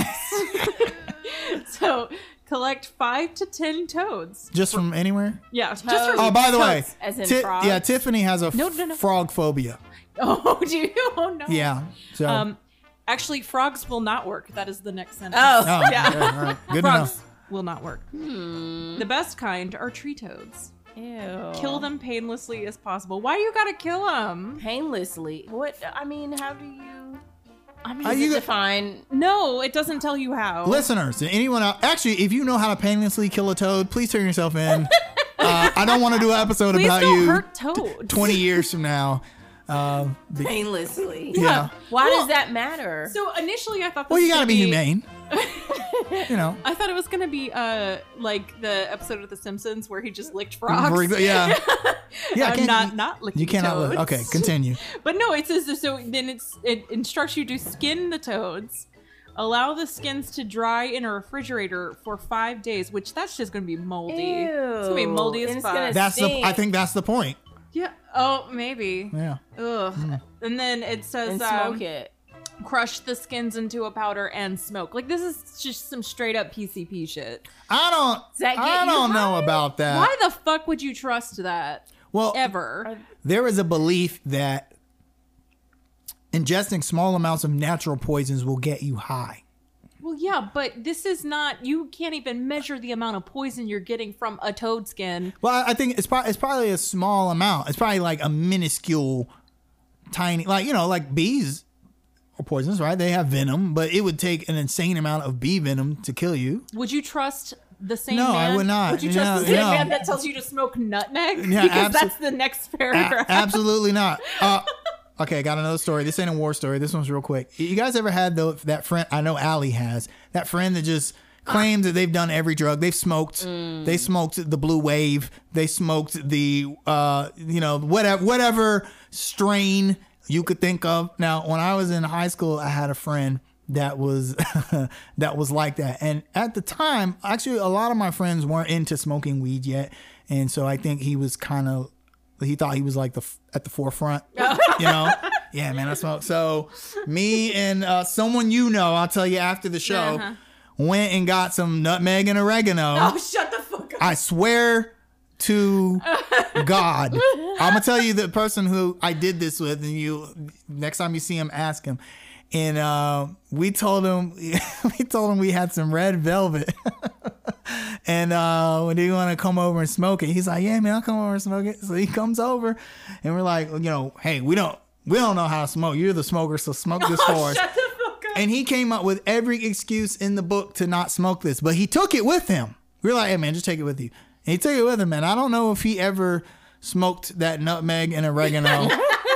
So, collect five to ten toads.
Just from anywhere?
Yeah. Just
Toads.
from
Oh, by the way,
Toads, as in
Ti-
frogs?
yeah, Tiffany has a
No,
f-
no, no.
frog phobia.
Oh, do you? Oh, no.
Yeah. So.
Um, actually, frogs will not work. That is the next sentence.
Oh.
oh,
yeah.
okay, all right. Good
Frogs
enough.
will not work.
Hmm.
The best kind are tree toads.
Ew.
Kill them painlessly as possible. Why you gotta kill them?
painlessly. What? I mean, how do you?
I mean,
Are
Is
you-
it define?
no, it doesn't tell you how.
Listeners, anyone else? Actually, if you know how to painlessly kill a toad, please turn yourself in. uh, I don't want to do an episode
Please
about
don't
you
hurt toads.
twenty years from now. Uh, be-
Painlessly.
yeah.
Why
Well,
does that matter?
So initially, I thought. This
Well, you
was
got to
gonna
be humane. You know.
I thought it was gonna be uh like the episode of The Simpsons where he just licked frogs.
Yeah. Yeah. I
I'm
can't-
not not licking.
You cannot
toads.
look. Okay, continue.
But no, it says so. Then it's it instructs you to skin the toads, allow the skins to dry in a refrigerator for five days, which that's just gonna be moldy.
Ew.
It's gonna be moldy
And
as
it's
fuck.
gonna-
That's the.
Stink.
I think that's the point.
Yeah. Oh, maybe.
Yeah.
Ugh. And then it says
and
um,
smoke it.
crush the skins into a powder and smoke. Like this is just some straight up P C P shit.
I don't.
Does that get
I
you
don't know
high?
about that.
Why the fuck would you trust that?
Well,
Ever?
there is a belief that ingesting small amounts of natural poisons will get you high.
Well, yeah, but this is not. You can't even measure the amount of poison you're getting from a toad skin.
Well, I think it's probably it's probably a small amount. It's probably like a minuscule, tiny, like you know, like bees are poisonous, right? They have venom, but it would take an insane amount of bee venom to kill you.
Would you trust the same
No,
man?
I would not.
Would you
No,
trust the same
no.
man that tells you to smoke nutmeg?
Yeah,
because
abso-
that's the next
A-
paragraph.
absolutely not. Uh, okay, got another story. This ain't a war story. This one's real quick. You guys ever had the, that friend? I know Allie has that friend that just claims that they've done every drug. They've smoked. They smoked the blue wave. They smoked the uh, you know, whatever whatever strain you could think of. Now, when I was in high school, I had a friend that was that was like that, and at the time, actually, a lot of my friends weren't into smoking weed yet, and so I think he was kind of he thought he was like the f- at the forefront, you know. Yeah, man, I smoke. So me and uh, someone you know, I'll tell you after the show,
Uh-huh.
went and got some nutmeg and oregano.
Oh, shut the fuck up.
I swear to God, I'm gonna tell you the person who I did this with, and you next time you see him, ask him. And uh, we told him, we told him we had some red velvet, and uh, when they want to come over and smoke it, he's like, "Yeah, man, I'll come over and smoke it." So he comes over, and we're like, you know, hey, we don't, we don't know how to smoke. You're the smoker, so smoke this for us.
Shut the fuck up.
And he came up with every excuse in the book to not smoke this, but he took it with him. We were like, hey, man, just take it with you. And he took it with him, and I don't know if he ever smoked that nutmeg and oregano.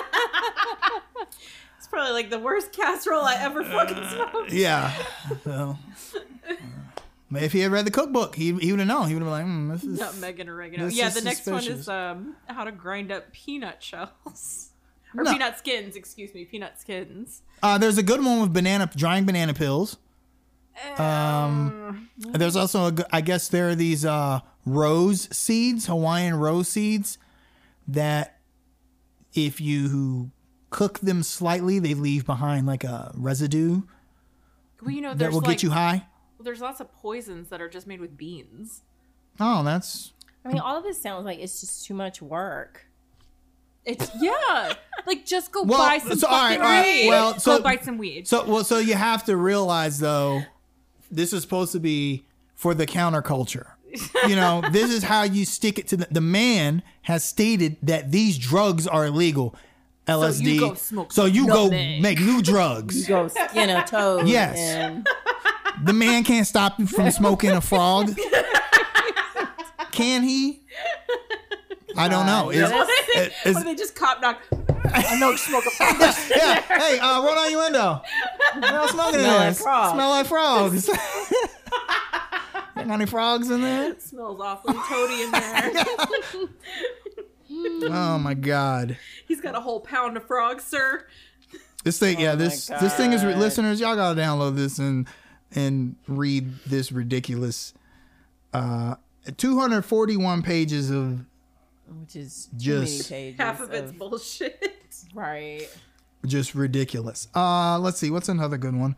It's probably like the worst casserole I ever fucking smoked.
Yeah. So, uh, but if he had read the cookbook, he, he would have known. He would have been like, hmm, this is...
Nutmeg and oregano.
This
Yeah,
is
the next one
suspicious.
is um how to grind up peanut shells. Or
No.
peanut skins, excuse me, peanut skins.
Uh, there's a good one with banana drying banana peels. Um, there's also, a, g- I guess there are these uh, rose seeds, Hawaiian rose seeds, that if you cook them slightly, they leave behind like a residue
Well, you know,
that
there's
will
like
get you high.
Well, there's lots of poisons that are just made with beans.
Oh, that's...
I mean, all of this sounds like it's just too much work.
It's yeah, like just go
Well,
buy some
so, all right,
fucking
all right,
weed.
well, so-
go buy some weed.
So, well, so you have to realize, though, this is supposed to be for the counterculture. You know, this is how you stick it to the... The man has stated that these drugs are illegal. L S D.
So you go smoke
So you go
nothing.
make new drugs.
You go skin a toad.
Yes.
And
The man can't stop you from smoking a frog. Can he? I don't know. Is-
Yeah,
is- is-
Or they just cop knock. I know smoke a frog.
yeah. Hey, uh, roll down your window. Smell smoking in
Smell
there.
like frogs.
Smell like frogs. Got any frogs in there?
Smells awfully toady in there.
Oh my god.
He's got a whole pound of frogs, sir.
This thing, yeah,
Oh my
this this thing is
God.
listeners. Y'all gotta download this and and read this ridiculous. Uh, two hundred forty-one pages of
which is
Just-
too many pages
Half of it's bullshit.
right.
just ridiculous. Uh, let's see, what's another good one?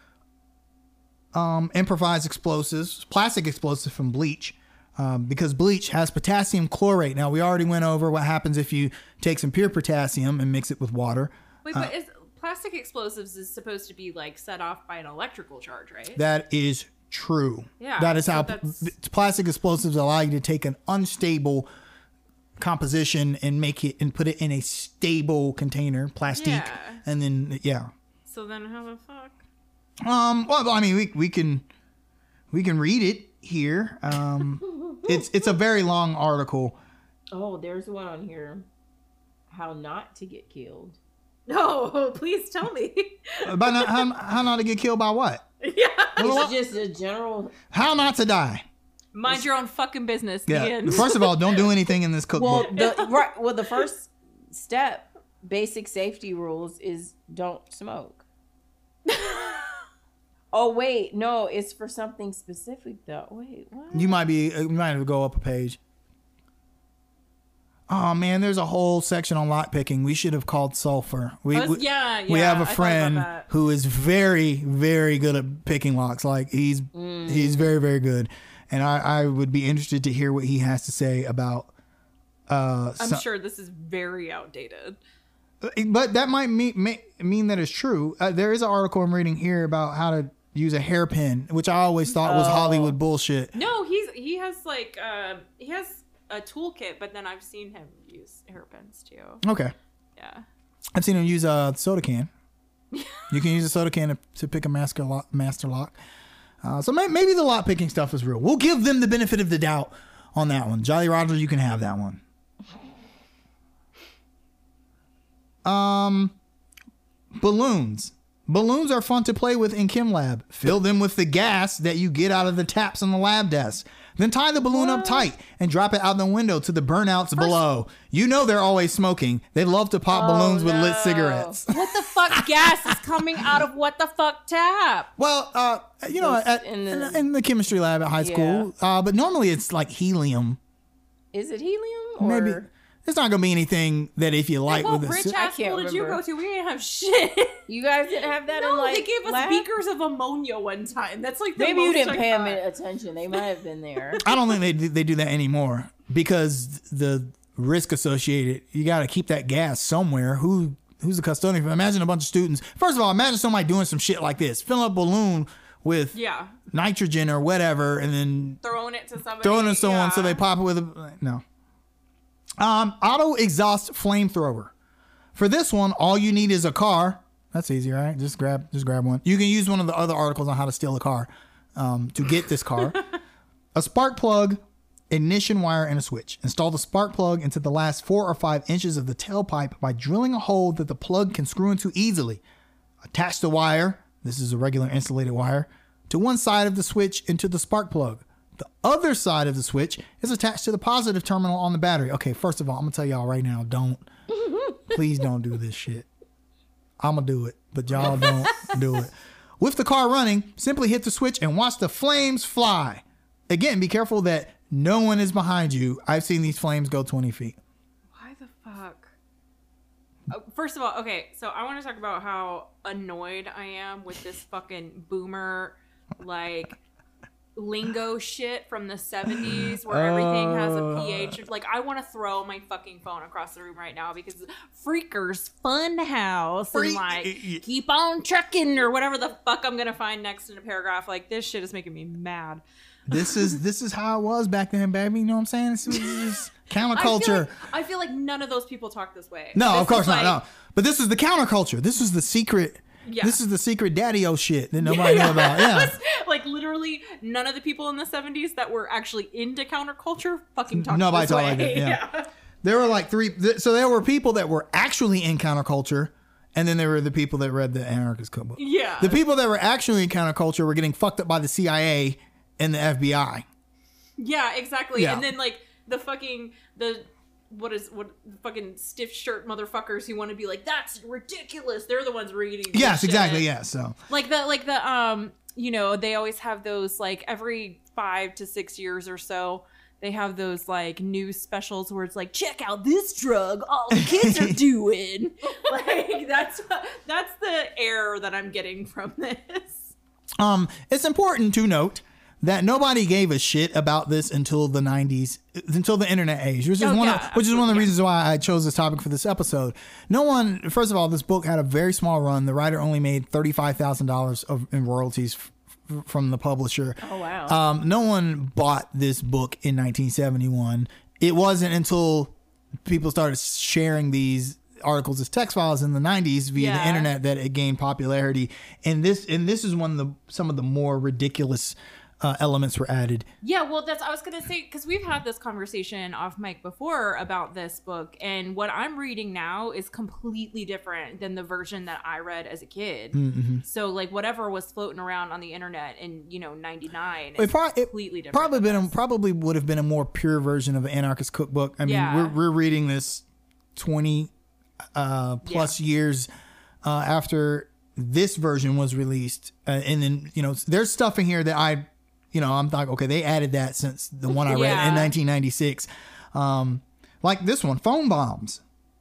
Um, improvised explosives, plastic explosive from bleach. Um, because bleach has potassium chlorate. Now we already went over what happens if you take some pure potassium and mix it with water.
Wait, but is plastic explosives is supposed to be like set off by an electrical charge, right?
That is true.
Yeah,
That is
so
how
that's-
p- plastic explosives allow you to take an unstable composition and make it and put it in a stable container, plastic,
Yeah.
and then yeah.
So then how the fuck?
Um. Well, I mean, we we can we can read it here. Um. it's it's a very long article.
Oh, there's one on here. How not to get killed.
No, please tell me.
About not, how how not to get killed by what?
Yeah.
It's just a general.
How not to die.
Mind your own fucking business.
Yeah.
The end.
First of all, don't do anything in this
Well,
cookbook.
the right. Well, the first step, basic safety rules, is don't smoke. Oh wait, no, it's for something specific though. Wait, what?
You might be you might have to go up a page. Oh man, there's a whole section on lock picking. We should have called sulfur. We,
I was-
we-
yeah,
we
yeah,
have a
I thought about
friend
that.
who is very, very good at picking locks. Like he's
Mm.
he's very, very good. And I, I would be interested to hear what he has to say about uh
I'm
so-
sure this is very outdated.
but that might mean may, mean that it's true. Uh, there is an article I'm reading here about how to use a hairpin, which I always thought was
Oh.
Hollywood bullshit.
No, he's he has like uh, he has a toolkit, but then I've seen him use hairpins too.
Okay.
Yeah.
I've seen him use a soda can. You can use a soda can to, to pick a master lock. Master lock. Uh, so may, maybe the lock picking stuff is real. We'll give them the benefit of the doubt on that one. Jolly Roger, you can have that one. Um, balloons. Balloons are fun to play with in Chem Lab. Fill them with the gas that you get out of the taps on the lab desk. Then tie the balloon up tight and drop it out the window to the burnouts below. You know they're always smoking. They love to pop balloons with lit
no.
cigarettes.
What the fuck gas is coming out of what the fuck tap?
Well, uh, you know,
Those
at,
in
in,
the-
the, in the chemistry lab at high school, uh, but normally it's like helium.
Is it helium or
Maybe it's not gonna be anything that if you light
What
with a
rich
ci-
I
ass
can't
school did you
remember.
go to? We didn't have shit.
you guys didn't have that in
No,
like
they gave us
lab?
beakers of ammonia one time. That's like the
Maybe you
most
didn't
I
pay
got.
them attention. They might have been there.
I don't think they do, they do that anymore because the risk associated. You got to keep that gas somewhere. Who who's the custodian? Imagine a bunch of students. First of all, imagine somebody doing some shit like this, filling up a balloon with
Yeah,
nitrogen or whatever, and then
throwing it to somebody.
throwing it to someone so
yeah.
they pop it with a no. Um, auto exhaust flamethrower. For this one, all you need is a car. That's easy, right? Just grab, just grab one. You can use one of the other articles on how to steal a car um, to get this car. A spark plug, ignition wire, and a switch. Install the spark plug into the last four or five inches of the tailpipe by drilling a hole that the plug can screw into easily. Attach the wire. This is a regular insulated wire to one side of the switch into the spark plug. The other side of the switch is attached to the positive terminal on the battery. Okay, first of all, I'm gonna tell y'all right now, don't, please don't do this shit. I'm gonna do it, but y'all don't do it. With the car running, simply hit the switch and watch the flames fly. Again, be careful that no one is behind you. I've seen these flames go twenty feet.
Why the fuck? Uh, First of all, okay, so I want to talk about how annoyed I am with this fucking boomer, like, lingo shit from the seventies where everything has a P H. Like, I want to throw my fucking phone across the room right now because Freakers Fun House
Freak-
and like keep on trucking or whatever the fuck I'm gonna find next in a paragraph. Like, this shit is making me mad.
This is this is how it was back then, baby. You know what I'm saying? This is counterculture.
I feel, like, I feel like none of those people talk this way.
No,
This
of course
is
not.
like-
No, but this is the counterculture. This is the secret.
Yeah.
This is the secret daddy-o shit that nobody knew about. Yeah.
Like, literally, none of the people in the seventies that were actually into counterculture fucking talked
Nobody
this
talked
way.
like that, yeah. There were like three. th- So there were people that were actually in counterculture, and then there were the people that read the Anarchist Cookbook.
Yeah.
The people that were actually in counterculture were getting fucked up by the C I A and the F B I.
Yeah, exactly.
Yeah.
And then, like, the fucking, the, what is, what, fucking stiff shirt motherfuckers who want to be like, that's ridiculous. They're the ones reading this
Yes,
shit.
exactly. Yeah. So
Like the, like the, um, you know, they always have those, like, every five to six years or so, they have those, like, news specials where it's like, check out this drug all the kids are doing. Like, that's, that's the air that I'm getting from this.
Um, it's important to note that nobody gave a shit about this until the nineties, until the internet age, which is
Oh,
one
yeah,
of, which is one of the
absolutely,
reasons why I chose this topic for this episode. No one, first of all, this book had a very small run. The writer only made thirty-five thousand dollars of in royalties f- from the publisher.
Oh, wow.
Um, no one bought this book in nineteen seventy-one. It wasn't until people started sharing these articles as text files in the nineties via the
Yeah.
internet that it gained popularity. And this, and this is one of the, some of the more ridiculous uh, elements were added.
Yeah, well, that's I was gonna say because we've had this conversation off mic before about this book, and what I'm reading now is completely different than the version that I read as a kid.
Mm-hmm.
So, like, whatever was floating around on the internet in you know ninety-nine
It,
is
pro- it
completely different.
probably
than
been a,
this.
probably would have been a more pure version of an Anarchist Cookbook. I mean,
Yeah.
we're we're reading this twenty uh, plus years uh, after this version was released, uh, and then you know there's stuff in here that I, you know, I'm like, okay, they added that since the one I read
Yeah.
in nineteen ninety-six, um, like this one, phone bombs.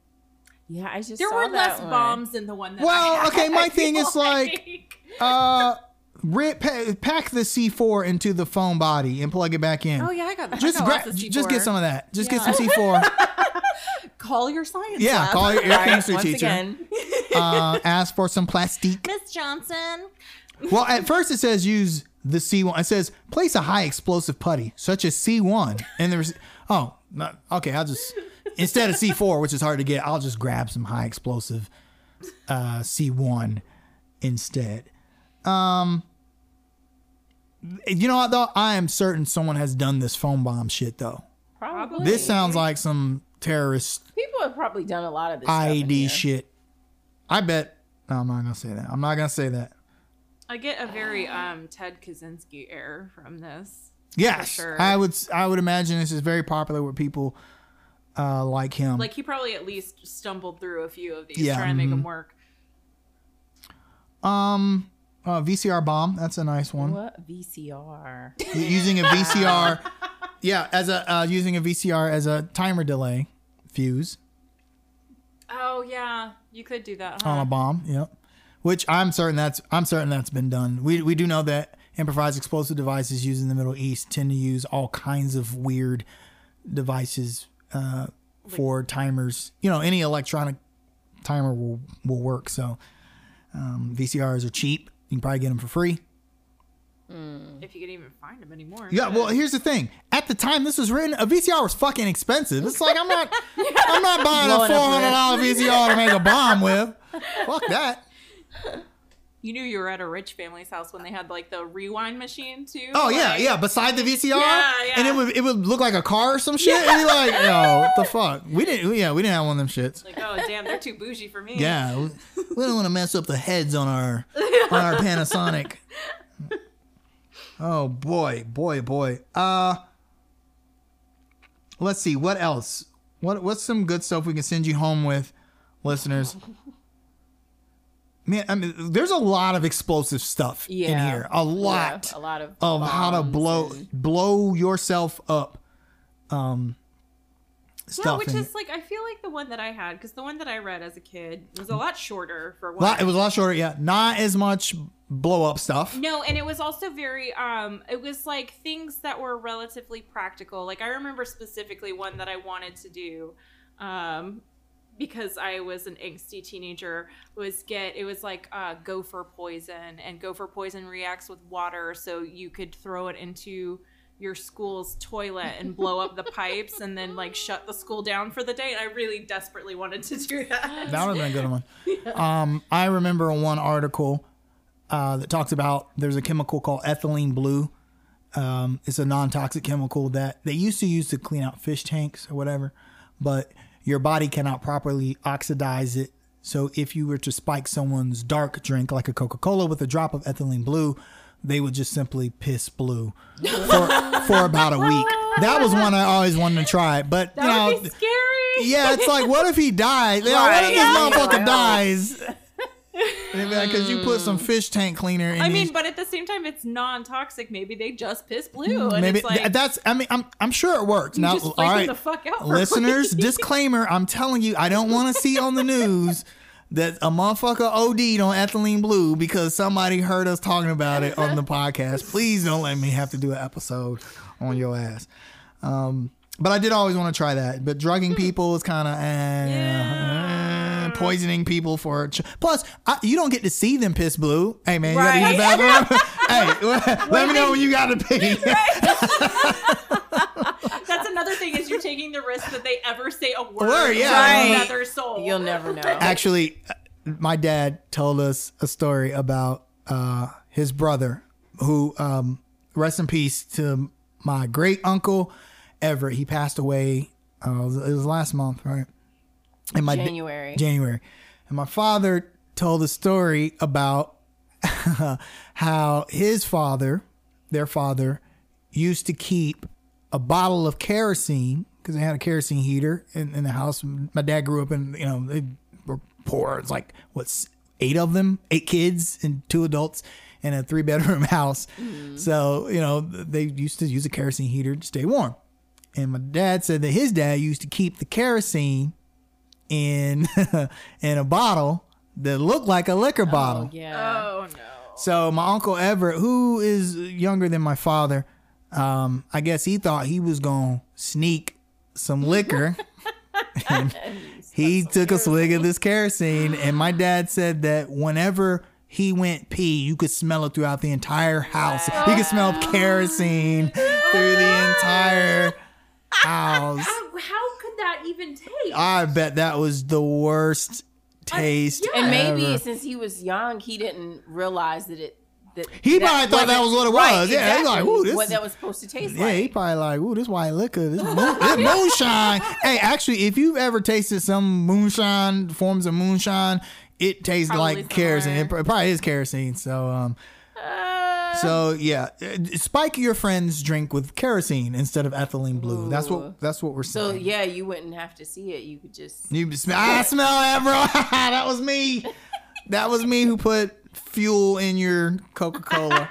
yeah, I just
There
saw
were
that
less
one.
bombs than the one that.
Well,
I had,
okay, my
I
thing
feel
is like, uh, rip, pa- pack the C four into the phone body and plug it back in.
oh yeah, I got that.
Just
I got
gra-
lots of C four.
just get some of that. Just get
Yeah.
some C four.
Call your science.
Yeah,
lab.
call your, your
Right,
chemistry
once
teacher.
again.
Uh, ask for some plastique.
Miss Johnson.
Well, at first it says use the C one. It says place a high explosive putty, such as C one. And there's, oh, not, okay, I'll just, instead of C four, which is hard to get, I'll just grab some high explosive uh, C one instead. Um, you know what, though? I am certain someone has done this phone bomb shit, though.
Probably.
This sounds like some terrorist
People have probably done a lot of this stuff
I E
in
D
here.
shit. I bet. No, I'm not going to say that. I'm not going to say that.
I get a very um Ted Kaczynski air from this.
Yes,
sure.
I would. I would imagine this is very popular with people uh, like him.
Like, he probably at least stumbled through a few of these
Yeah,
trying to make
mhm.
them work.
um, uh, V C R bomb. That's a nice one.
What V C R?
Using a V C R, yeah, as a uh, using a V C R as a timer delay fuse
Oh yeah, you could do that, huh?
on a bomb. Yep. Which I'm certain that's I'm certain that's been done. We we do know that improvised explosive devices used in the Middle East tend to use all kinds of weird devices uh, for timers. You know, any electronic timer will will work. So um, V C Rs are cheap. You can probably get them for free.
If you could even find them anymore.
Yeah, well, here's the thing. At the time this was written, a V C R was fucking expensive. It's like I'm not, I'm not buying a
Blowing
four
up
hundred dollar V C R to make a bomb with. Fuck that.
You knew you were at a rich family's house when they had like the rewind machine too.
Oh yeah,
Like,
yeah. Beside the V C R,
Yeah, yeah.
and it would it would look like a car or some shit. And you're like, yo, what the fuck? We didn't. Yeah, we didn't have one of them shits.
Like, oh damn, they're too bougie for me.
Yeah, we, we don't want to mess up the heads on our on our Panasonic. Oh boy, boy, boy. Uh, let's see what else. What what's some good stuff we can send you home with, listeners? Man, I mean, there's a lot of explosive stuff in
Yeah.
here. A lot
Yeah, a lot of
of how to
bombs
blow
and-
blow yourself up. Um,
Yeah,
stuff.
which
in
is like I feel like the one that I had because the one that I read as a kid was a lot shorter for
it.
one.
Lot- it was a lot shorter. Yeah, not as much blow up stuff.
No, and it was also very um it was like things that were relatively practical. Like I remember specifically one that I wanted to do um because I was an angsty teenager was get it was like uh gopher poison, and gopher poison reacts with water, so you could throw it into your school's toilet and blow up the pipes and then like shut the school down for the day. And I really desperately wanted to do that.
That would have been a good one. Yeah. Um, I remember one article uh, that talks about there's a chemical called ethylene blue. Um, it's a non-toxic chemical that they used to use to clean out fish tanks or whatever, but your body cannot properly oxidize it. So if you were to spike someone's dark drink like a Coca-Cola with a drop of ethylene blue, they would just simply piss blue for, for about a week. That was one I always wanted to try. But,
that
you know,
would be scary.
Yeah, it's like, what if he dies? You know,
Right.
what if
Yeah.
this motherfucker dies? Because you put some fish tank cleaner in
I
these-
mean, but at the same time, it's non-toxic. Maybe they just piss blue, and
Maybe
it's like
that's. I mean, I'm I'm sure it works.
you
Now,
just
all
flake them
right,
the fuck out. for
listeners,
free.
disclaimer: I'm telling you, I don't want to see on the news that a motherfucker O D'd on ethylene blue because somebody heard us talking about it on the podcast. Please don't let me have to do an episode on your ass. Um, but I did always want to try that. But drugging people is kind of eh,
Yeah.
eh, poisoning people for. Ch- Plus, I, you don't get to see them piss blue. Hey man, you
Right.
gotta use the bathroom. Hey, let me know when you gotta pee.
That's another thing is you're taking the risk that they ever say a word,
Word, yeah.
to
Right.
another soul.
You'll never know.
Actually, my dad told us a story about uh, his brother, who, um, rest in peace to my great uncle Everett. He passed away. Uh, it was- it was last month, right? And my
January.
January, and my father told a story about how his father, their father, used to keep a bottle of kerosene because they had a kerosene heater in, in the house. My dad grew up in, you know, they were poor. It's like, what's eight of them, eight kids and two adults in a three bedroom house. Mm. So, you know, they used to use a kerosene heater to stay warm. And my dad said that his dad used to keep the kerosene in in a bottle that looked like a liquor bottle.
Oh, yeah.
Oh no.
So my uncle Everett, who is younger than my father, um, I guess he thought he was gonna sneak some liquor. And he took a swig of this kerosene, and my dad said that whenever he went pee, you could smell it throughout the entire house. You could smell kerosene through the entire house.
How, how could that even taste?
I bet that was the worst taste
yeah.
And maybe
ever.
since he was young, he didn't realize that it. That
He
that
probably thought that was what it
right,
was. Yeah, he's like,
exactly,
ooh, this
what
is-
that was supposed to taste
Yeah,
like.
he probably like, ooh, this white liquor, this, moon, this moonshine. Hey, actually, if you've ever tasted some moonshine, forms of moonshine, it tastes
Probably
like kerosene. It
similar.
pr- probably is kerosene. So, um,
Uh,
so yeah, Uh, spike your friend's drink with kerosene instead of ethylene blue. That's
Ooh.
what that's what we're
so
saying.
yeah, you wouldn't have to see it. You could just.
You smell, I smell that, bro. That was me. That was me who put fuel in your Coca-Cola.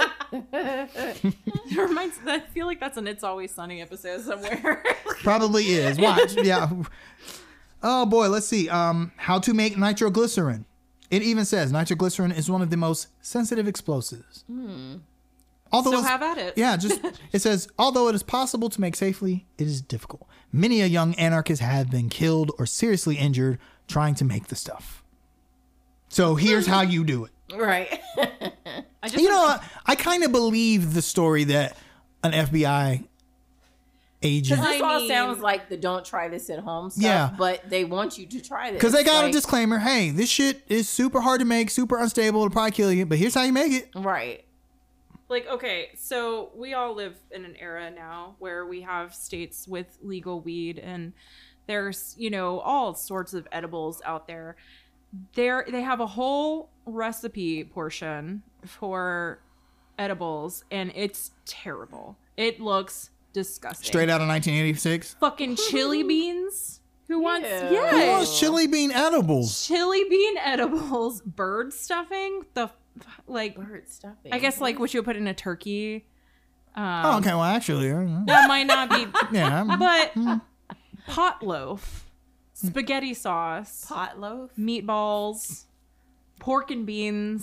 It reminds. I feel like that's an It's Always Sunny episode somewhere.
Probably is. Watch. Yeah. Oh boy, let's see. Um, how to make nitroglycerin. It even says nitroglycerin is one of the most sensitive explosives. Although
so
it's-
have at it.
yeah, just it says although it is possible to make safely, it is difficult. Many a young anarchist have been killed or seriously injured trying to make the stuff. So here's how you do it.
Right.
I just
You know, I, I kind of believe the story that an F B I agent,
I
This all
mean-
sounds like the don't try this at home stuff,
Yeah.
but they want you to try this.
because they got
like,
a disclaimer, hey, this shit is super hard to make, super unstable, it'll probably kill you, but here's how you make it.
Right.
like okay, so we all live in an era now where we have states with legal weed, and there's, you know, all sorts of edibles out there. There they have a whole recipe portion for edibles, and it's terrible. It looks disgusting.
Straight out of nineteen eighty-six.
Fucking chili beans. Who wants?
Ew.
Yeah.
Who wants chili bean edibles?
Chili bean edibles, bird stuffing, the like.
Bird stuffing.
I guess like what you would put in a turkey. Um,
Oh, okay, well, actually, uh,
That might not be,
yeah. I'm-
but pot loaf, spaghetti sauce,
pot loaf.
meatballs, pork and beans.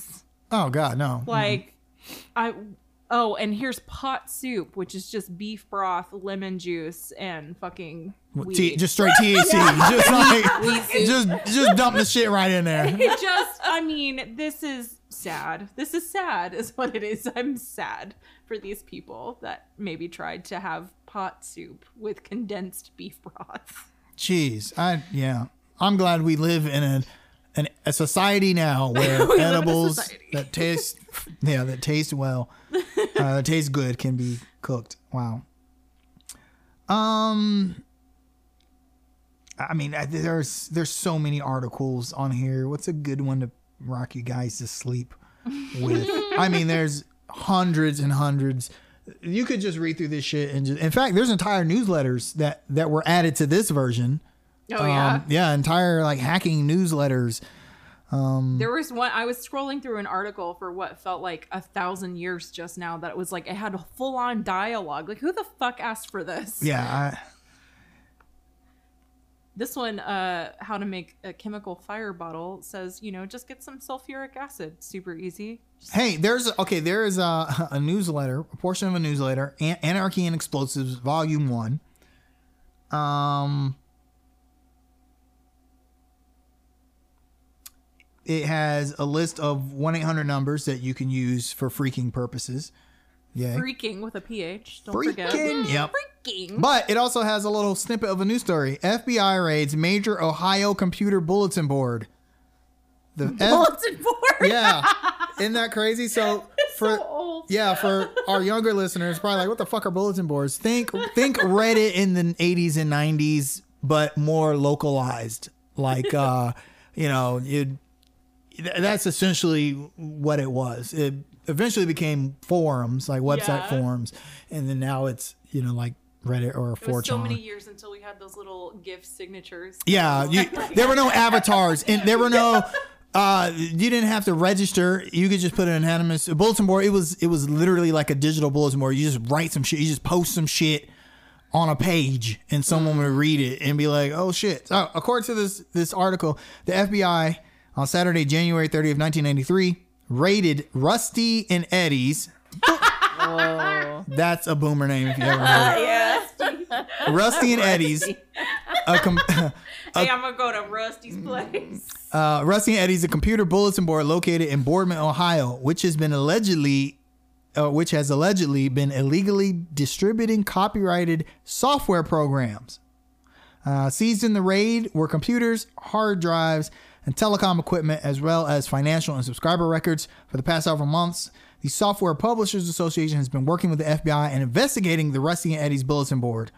Oh God, no.
Like, mm-hmm. I. Oh, and here's pot soup, which is just beef broth, lemon juice, and fucking weed.
T- just straight T H C. just like, just just dump the shit right in there.
It just, I mean, this is sad. This is sad, is what it is. I'm sad for these people that maybe tried to have pot soup with condensed beef broth.
Jeez, I yeah. I'm glad we live in a an, a society now where edibles that taste yeah that taste well, uh, that taste good can be cooked. Wow. Um. I mean, there's there's so many articles on here. What's a good one to rock you guys to sleep with? I mean, there's hundreds and hundreds. You could just read through this shit and just, in fact, there's entire newsletters that, that were added to this version.
Oh, yeah.
Um, yeah. Entire like hacking newsletters. Um,
there was one, I was scrolling through an article for what felt like a thousand years just now that it was like, it had a full on dialogue. Like, who the fuck asked for this?
Yeah. I,
This one, uh, how to make a chemical fire bottle, says, you know, just get some sulfuric acid. Super easy. Just
hey, there's okay. There is a, a newsletter, a portion of a newsletter, An- Anarchy and Explosives, Volume One. Um, it has a list of one eight hundred numbers that you can use for freaking purposes. Yeah,
freaking with a P H. Don't
freaking,
forget.
Yep.
Freaking.
But it also has a little snippet of a news story. F B I raids major Ohio computer bulletin board. The
bulletin
F-
board.
Yeah. Isn't that crazy? So
it's
for
so old.
yeah, for our younger listeners, probably like, what the fuck are bulletin boards? Think think Reddit in the eighties and nineties, but more localized. Like uh, you know, it that's essentially what it was. It eventually became forums, like website
Yeah.
forums, and then now it's, you know, like Reddit or
It was so
four chan.
many years until we had those little GIF signatures.
Yeah, you, there were no avatars, and there were no. Uh, you didn't have to register. You could just put an anonymous a bulletin board. It was it was literally like a digital bulletin board. You just write some shit. You just post some shit on a page, and someone would read it and be like, "Oh shit!" So, according to this this article, the F B I on Saturday, January thirtieth, nineteen ninety-three, raided Rusty and Eddie's.
Whoa.
That's a boomer name if you ever heard it.
Yeah.
Rusty and Eddie's. A com-
Hey, I'm gonna go to Rusty's place.
Uh, Rusty and Eddie's, a computer bulletin board located in Boardman, Ohio, which has been allegedly, uh, which has allegedly been illegally distributing copyrighted software programs. Uh, seized in the raid were computers, hard drives, and telecom equipment, as well as financial and subscriber records. For the past several months, the Software Publishers Association has been working with the F B I and investigating the Rusty and Eddie's bulletin board.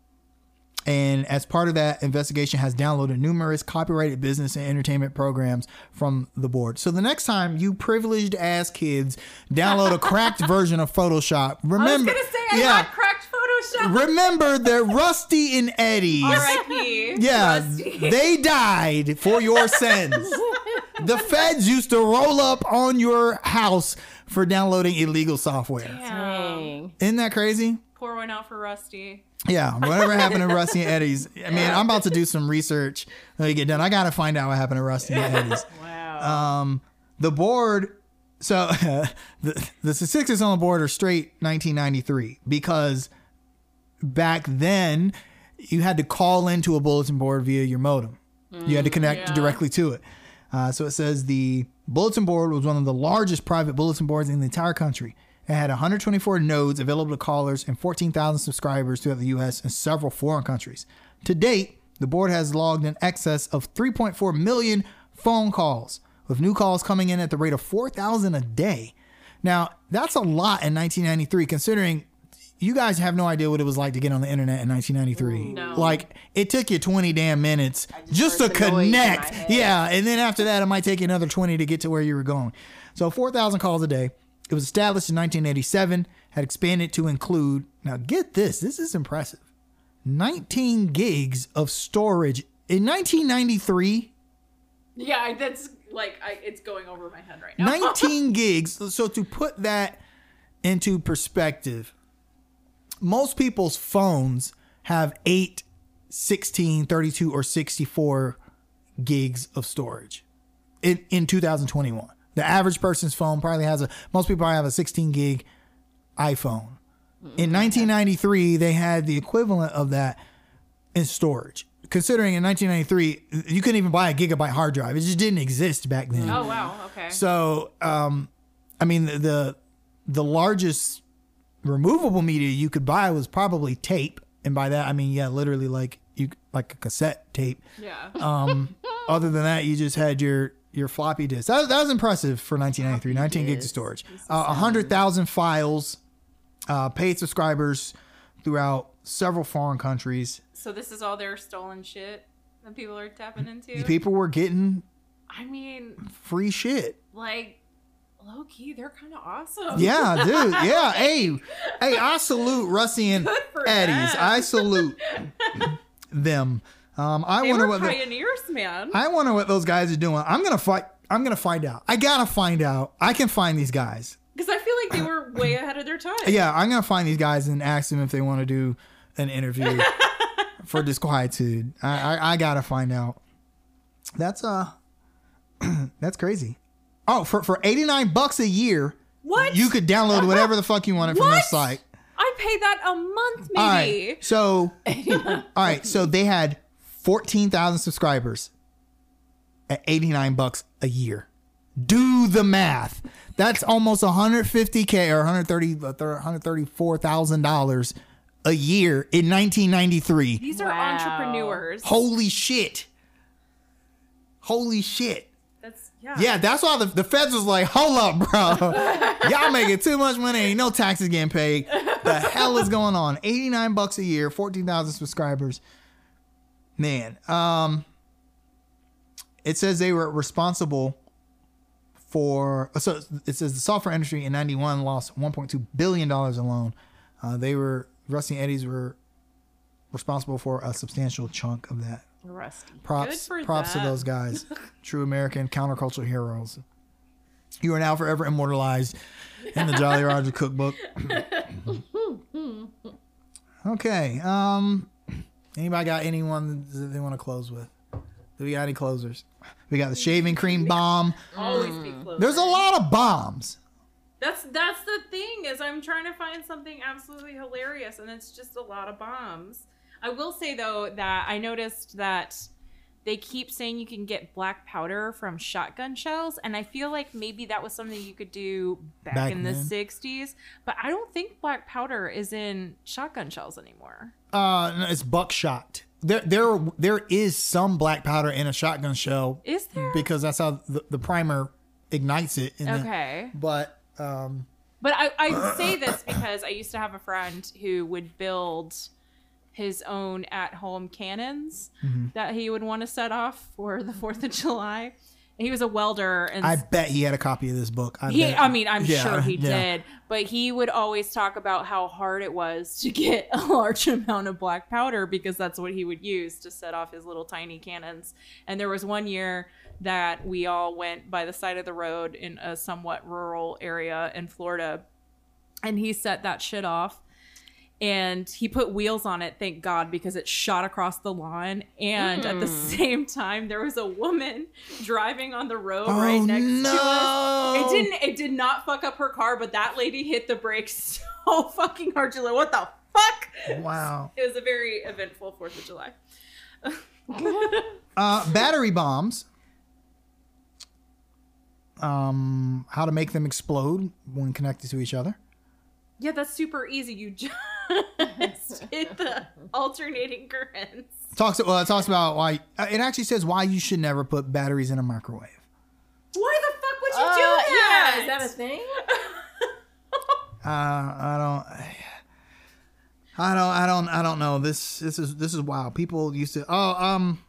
And as part of that investigation, has downloaded numerous copyrighted business and entertainment programs from the board. So the next time you privileged ass kids download a cracked version of Photoshop, remember,
I was gonna say I
yeah,
got cracked Photoshop.
remember that Rusty and Eddie's,
R I P
yeah,
Rusty.
they died for your sins. The feds used to roll up on your house for downloading illegal software.
Dang.
Isn't that crazy?
Pour one out for Rusty.
Yeah, whatever happened to Rusty and Eddie's. I mean, I'm about to do some research when we get done. I got to find out what happened to Rusty and Eddie's.
Wow.
Um, the board, so the, the statistics on the board are straight nineteen ninety-three, because back then you had to call into a bulletin board via your modem. You had to connect
yeah.
directly to it. Uh, so it says the bulletin board was one of the largest private bulletin boards in the entire country. It had one hundred twenty-four nodes available to callers and fourteen thousand subscribers throughout the U S and several foreign countries. To date, the board has logged in excess of three point four million phone calls, with new calls coming in at the rate of four thousand a day. Now, that's a lot in nineteen ninety-three, considering you guys have no idea what it was like to get on the internet in nineteen ninety-three.
No.
Like, it took you twenty damn minutes
just
just to
heard the noise in my
connect.
head.
Yeah, and then after that, it might take you another twenty to get to where you were going. So four thousand calls a day. It was established in nineteen eighty-seven, had expanded to include, now get this, this is impressive, nineteen gigs of storage in nineteen ninety-three.
Yeah, that's like I, it's going over my head right now.
nineteen gigs. So to put that into perspective, most people's phones have eight, sixteen, thirty-two, or sixty-four gigs of storage in, in two thousand twenty-one. The average person's phone probably has a, most people probably have a sixteen gig iPhone. In nineteen ninety-three, they had the equivalent of that in storage. Considering in nineteen ninety-three, you couldn't even buy a gigabyte hard drive. It just didn't exist back then.
Oh, wow. Okay.
So, um, I mean, the, the the largest removable media you could buy was probably tape. And by that, I mean, yeah, literally like you like a cassette tape.
Yeah.
Um, other than that, you just had your your floppy disk. That, that was impressive for nineteen ninety-three. nineteen gigs of storage. Uh, one hundred thousand files, uh, paid subscribers throughout several foreign countries.
So this is all their stolen shit that people are tapping into?
People were getting
I mean,
free shit.
like, low key, they're kind of awesome.
Yeah, dude. Yeah. Hey, hey, I salute Rusty and
Good for
Eddie's.
them.
I salute them. Um, I
They
wonder
were
what the,
pioneers, man.
I wonder what those guys are doing. I'm gonna fight. I'm gonna find out. I gotta find out. I can find these guys.
Because I feel like they were way ahead of their time.
Yeah, I'm gonna find these guys and ask them if they want to do an interview for Disquietude. I, I I gotta find out. That's uh, that's crazy. Oh, for for eighty-nine bucks a year,
What?
you could download whatever the fuck you wanted from their
What?
site.
I paid that a month,
All
maybe.
right, so all right, so they had fourteen thousand subscribers at eighty-nine bucks a year. Do the math. That's almost one hundred fifty K or one hundred thirty, one hundred thirty-four thousand dollars a year in nineteen ninety-three.
These are
Wow.
entrepreneurs.
Holy shit. Holy shit.
That's yeah.
Yeah, that's why the, the feds was like, hold up, bro. Y'all making too much money. Ain't no taxes getting paid. The hell is going on? eighty-nine bucks a year, fourteen thousand subscribers. Man, um, it says they were responsible for, so it says the software industry in ninety-one lost one point two billion dollars alone. Uh, they were, Rusty and Eddie's were responsible for a substantial chunk of that.
Rusty.
Props,
Good for
props to
them.
those guys. True American countercultural heroes. You are now forever immortalized in the Jolly Roger cookbook. Okay. Um, anybody got anyone that they want to close with? Do we got any closers? We got the shaving cream bomb.
Always be close.
There's a lot of bombs.
That's that's the thing is I'm trying to find something absolutely hilarious, and it's just a lot of bombs. I will say though that I noticed that they keep saying you can get black powder from shotgun shells, and I feel like maybe that was something you could do back,
Back
in the
then.
sixties. But I don't think black powder is in shotgun shells anymore.
Uh, no, it's buckshot. There, there, there is some black powder in a shotgun shell
Is there?
because that's how the, the primer ignites it. in the-
Okay.
but um,
But I, I say this because I used to have a friend who would build his own at-home cannons
Mm-hmm.
that he would want to set off for the fourth of July. And he was a welder, and
I bet he had a copy of this book. I,
he,
bet.
I mean, I'm
Yeah,
sure he
yeah.
did. But he would always talk about how hard it was to get a large amount of black powder because that's what he would use to set off his little tiny cannons. And there was one year that we all went by the side of the road in a somewhat rural area in Florida, and he set that shit off. And he put wheels on it, thank God, because it shot across the lawn. And at the same time, there was a woman driving on the road
Oh,
right next
no.
to us. It didn't. It did not fuck up her car, but that lady hit the brakes so fucking hard. She's like, "What the fuck?"
Wow.
It was a very eventful Fourth of July.
Uh, battery bombs. Um, how to make them explode when connected to each other.
Yeah, that's super easy. You just hit the alternating currents.
Talks well. It talks about why. Uh, it actually says why you should never put batteries in a microwave.
Why the fuck would you
Uh,
do that?
Yeah, is that a thing?
Uh, I don't. I don't. I don't. I don't know. This. This is. This is wild. People used to. Oh. Um.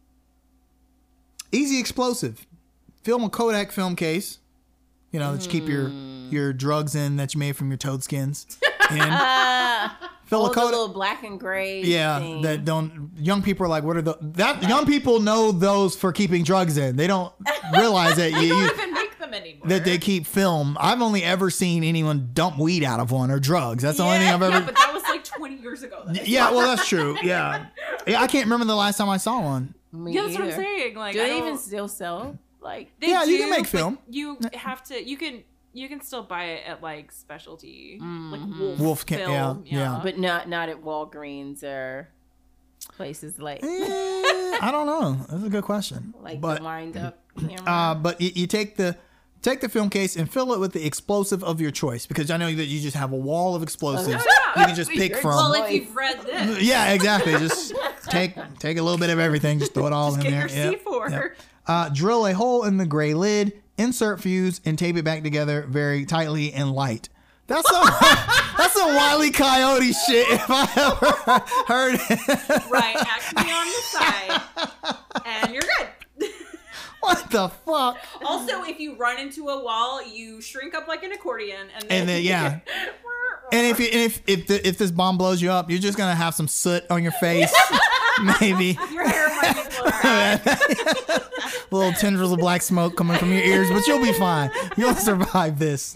Easy explosive. Film a Kodak film case. You know, that you keep your your drugs in that you made from your toad skins. And
Uh,
fill a
oh, the
Kodak.
little black and gray.
Yeah,
thing.
that don't. Young people are like, what are the that? Young people know those for keeping drugs in. They don't realize that
I
you,
don't
you
even make them anymore.
that they keep film. I've only ever seen anyone dump weed out of one or drugs. That's the only thing I've ever.
Yeah, but that was like twenty years ago. Though.
Yeah, well, that's true. Yeah, yeah. I can't remember the last time I saw one.
Me
Yeah, that's what I'm
either.
saying. Like,
Do
I
they
don't-
even still sell Like,
They
Yeah, you
do,
can make
but
film.
You have to. You can. You can still buy it at like specialty, like
Mhm.
Wolf,
Wolf can-
film.
yeah, yeah.
but not not at Walgreens or places like
Eh, I don't know. That's a good question.
like
but
the wind up camera.
uh, but you, you take the take the film case and fill it with the explosive of your choice, because I know that you just have a wall of explosives
yeah.
you can just pick
Your
from.
Well,
choice.
if you've read this,
Yeah, exactly. Just take take a little bit of everything, just throw it all
just
in
get
there.
your
Yep,
C four.
yep. Uh, drill a hole in the gray lid, insert fuse, and tape it back together very tightly and light. That's some that's some Wile E. Coyote shit if I ever heard it.
Right, actually on the side, and you're good.
What the fuck?
Also, if you run into a wall, you shrink up like an accordion, and then,
And then, yeah. And if you, and if if the, if this bomb blows you up, you're just gonna have some soot on your face, maybe
your hair might be blowing out.
little tendrils of black smoke coming from your ears, but you'll be fine. You'll survive this.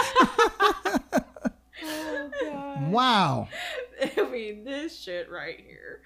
Wow.
I mean, this shit right here.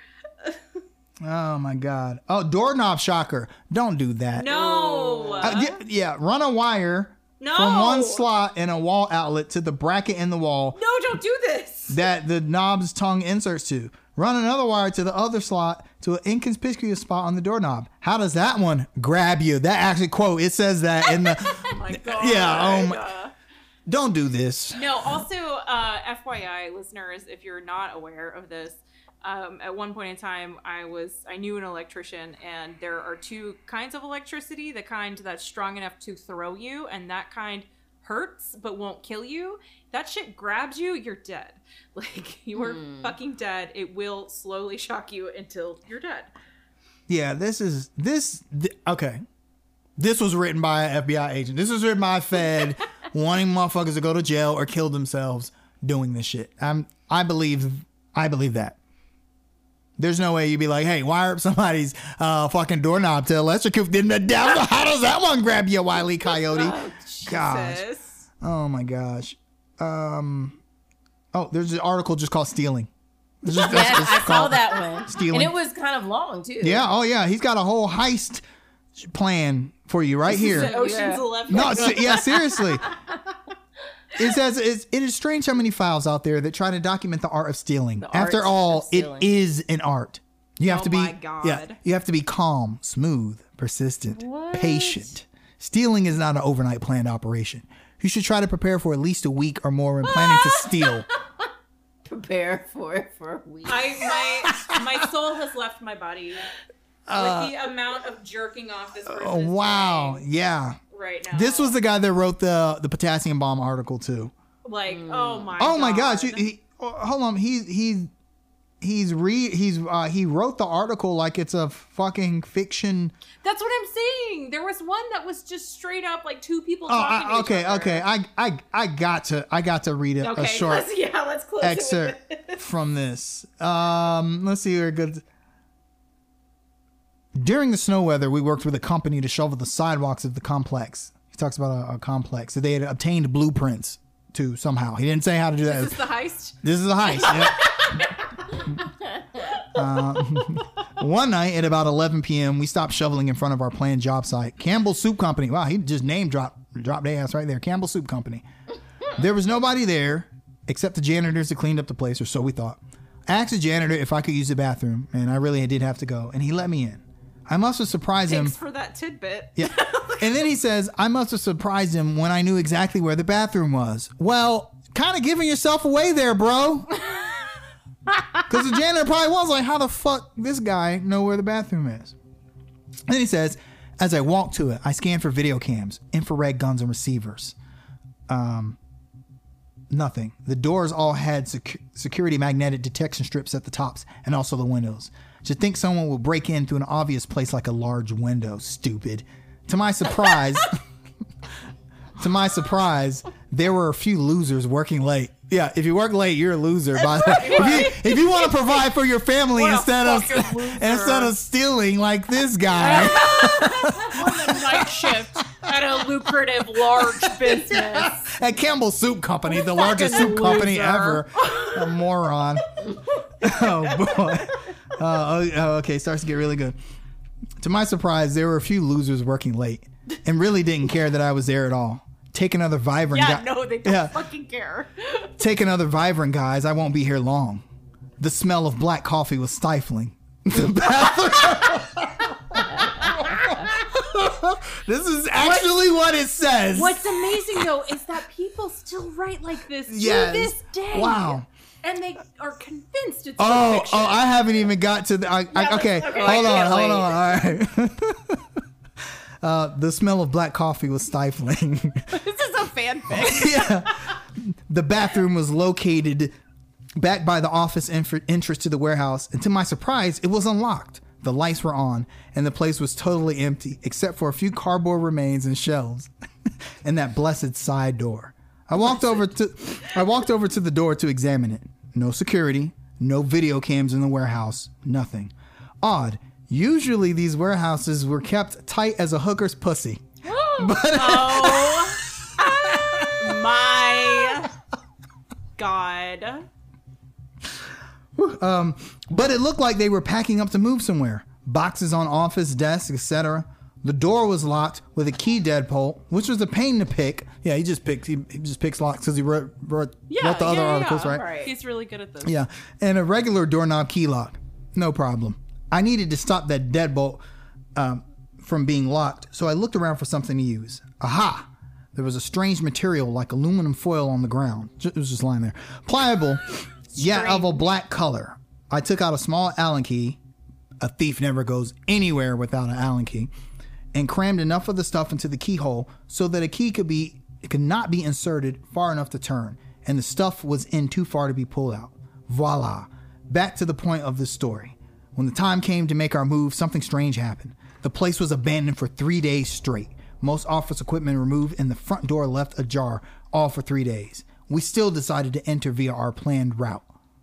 Oh my god. Oh, doorknob shocker. Don't do that.
No.
Uh, yeah, yeah, run a wire
no.
from one slot in a wall outlet to the bracket in the wall
No, don't do this.
that the knob's tongue inserts to. Run another wire to the other slot to an inconspicuous spot on the doorknob. How does that one grab you? That actually, quote, it says that in the...
Oh my god.
Yeah, oh my...
Uh,
Don't do this.
No, also, uh, F Y I, listeners, if you're not aware of this, um, at one point in time, I was I knew an electrician, and there are two kinds of electricity: the kind that's strong enough to throw you, and that kind hurts but won't kill you. That shit grabs you, you're dead. Like, you are
Hmm.
fucking dead. It will slowly shock you until you're dead.
Yeah, this is... This... Th- okay. This was written by an F B I agent. This was written by a Fed wanting motherfuckers to go to jail or kill themselves doing this shit. I'm, I believe... I believe that. There's no way you'd be like, hey, wire up somebody's uh, fucking doorknob to electrocute them to death. How does that one grab you, Wile E. Coyote?
Oh,
Gosh.
Jesus.
Oh my gosh. Um. Oh, there's an article just called Stealing. It's just-
yeah,
it's- it's
I saw
called
that one.
Stealing.
And it was kind of long too.
Yeah. Oh yeah. He's got a whole heist plan for you right
This is
here.
the Ocean's
Yeah.
Eleven.
No. se- Yeah. Seriously. It says it's, it is strange how many files out there that try to document the art of stealing.
The
After
art
all,
of stealing.
it is an art. You have
Oh
to be.
my God.
Yeah. You have to be calm, smooth, persistent,
What?
patient. Stealing is not an overnight planned operation. You should try to prepare for at least a week or more when planning to steal.
Prepare for it for a week.
I my my soul has left my body with the amount of jerking off this person
Oh,
is
wow.
doing
Yeah.
right now.
This was the guy that wrote the the potassium bomb article too.
like, oh my.
Oh my
God.
gosh! You, he, oh, hold on. He he he's re he's uh, he wrote the article like it's a fucking fiction.
That's what I'm saying. There was one that was just straight up like two people
Oh,
talking.
I,
to
okay,
each other.
okay. I I I got to I got to read a,
Okay,
a short
let's, yeah, let's close
excerpt
it with
from this. Um, let's see here. Good. During the snow weather, we worked with a company to shovel the sidewalks of the complex. He talks about a, a complex that they had obtained blueprints to somehow. He didn't say how to do that.
This is the heist.
This is a heist. Yep. Um, one night at about eleven p.m., we stopped shoveling in front of our planned job site. Campbell Soup Company. Wow, he just name dropped dropped their ass right there. Campbell Soup Company. There was nobody there except the janitors that cleaned up the place, or so we thought. I asked the janitor if I could use the bathroom, and I really did have to go, and he let me in. I must have surprised him.
Thanks for that tidbit.
Yeah. And then he says, I must have surprised him when I knew exactly where the bathroom was. Well, kind of giving yourself away there, bro. Because the janitor probably was like, how the fuck this guy know where the bathroom is? And then he says, as I walked to it, I scanned for video cams, infrared guns, and receivers. Um, nothing. The doors all had sec- security magnetic detection strips at the tops and also the windows. To think someone will break in through an obvious place like a large window. Stupid. To my surprise, to my surprise, there were a few losers working late. Yeah, if you work late, you're a loser. By the way, if you, if you want to provide for your family
What a
instead of
fucking loser.
instead of stealing like this guy.
On the night shift at a lucrative large business.
At Campbell Soup Company, the largest soup
loser.
company ever. A moron. Oh boy. Uh, oh, oh, okay, starts to get really good. To my surprise, there were a few losers working late. and really didn't care that I was there at all. Take another Vibrant.
Yeah,
gu-
no, they don't
Yeah.
fucking care.
Take another Vibrant, guys. I won't be here long. The smell of black coffee was stifling. The bathroom. This is actually what it says.
What's amazing though is that people still write like this
Yes.
to this day.
Wow.
And they are convinced it's
Oh,
fiction.
oh! I haven't even got to the. I, I,
Yeah,
okay,
let's- okay,
hold
I
on,
can't
hold
wait.
on. All right. uh, the smell of black coffee was stifling.
This is a fanfic.
Yeah. The bathroom was located back by the office inf- entrance to the warehouse, and to my surprise, it was unlocked. The lights were on, and the place was totally empty, except for a few cardboard remains and shelves, and that blessed side door. I walked over to, I walked over to the door to examine it. No security, no video cams in the warehouse, nothing. Odd. Usually these warehouses were kept tight as a hooker's pussy.
Oh my God.
Um, but it looked like they were packing up to move somewhere. Boxes on office desks, et cetera. The door was locked with a key deadbolt, which was a pain to pick. Yeah, he just picks he, he just picks locks because he wrote, wrote,
Yeah,
wrote the other
yeah, yeah,
articles, right?
right.
He's really good at this.
Yeah, and a regular doorknob key lock, no problem. I needed to stop that deadbolt um, from being locked, so I looked around for something to use. Aha! There was a strange material like aluminum foil on the ground. It was just lying there. Pliable, yet of a black color. I took out a small Allen key. A thief never goes anywhere without an Allen key. And crammed enough of the stuff into the keyhole so that a key could be it could not be inserted far enough to turn, and the stuff was in too far to be pulled out. Voila. Back to the point of the story. When the time came to make our move, something strange happened. The place was abandoned for three days straight. Most office equipment removed and the front door left ajar, all for three days. We still decided to enter via our planned route.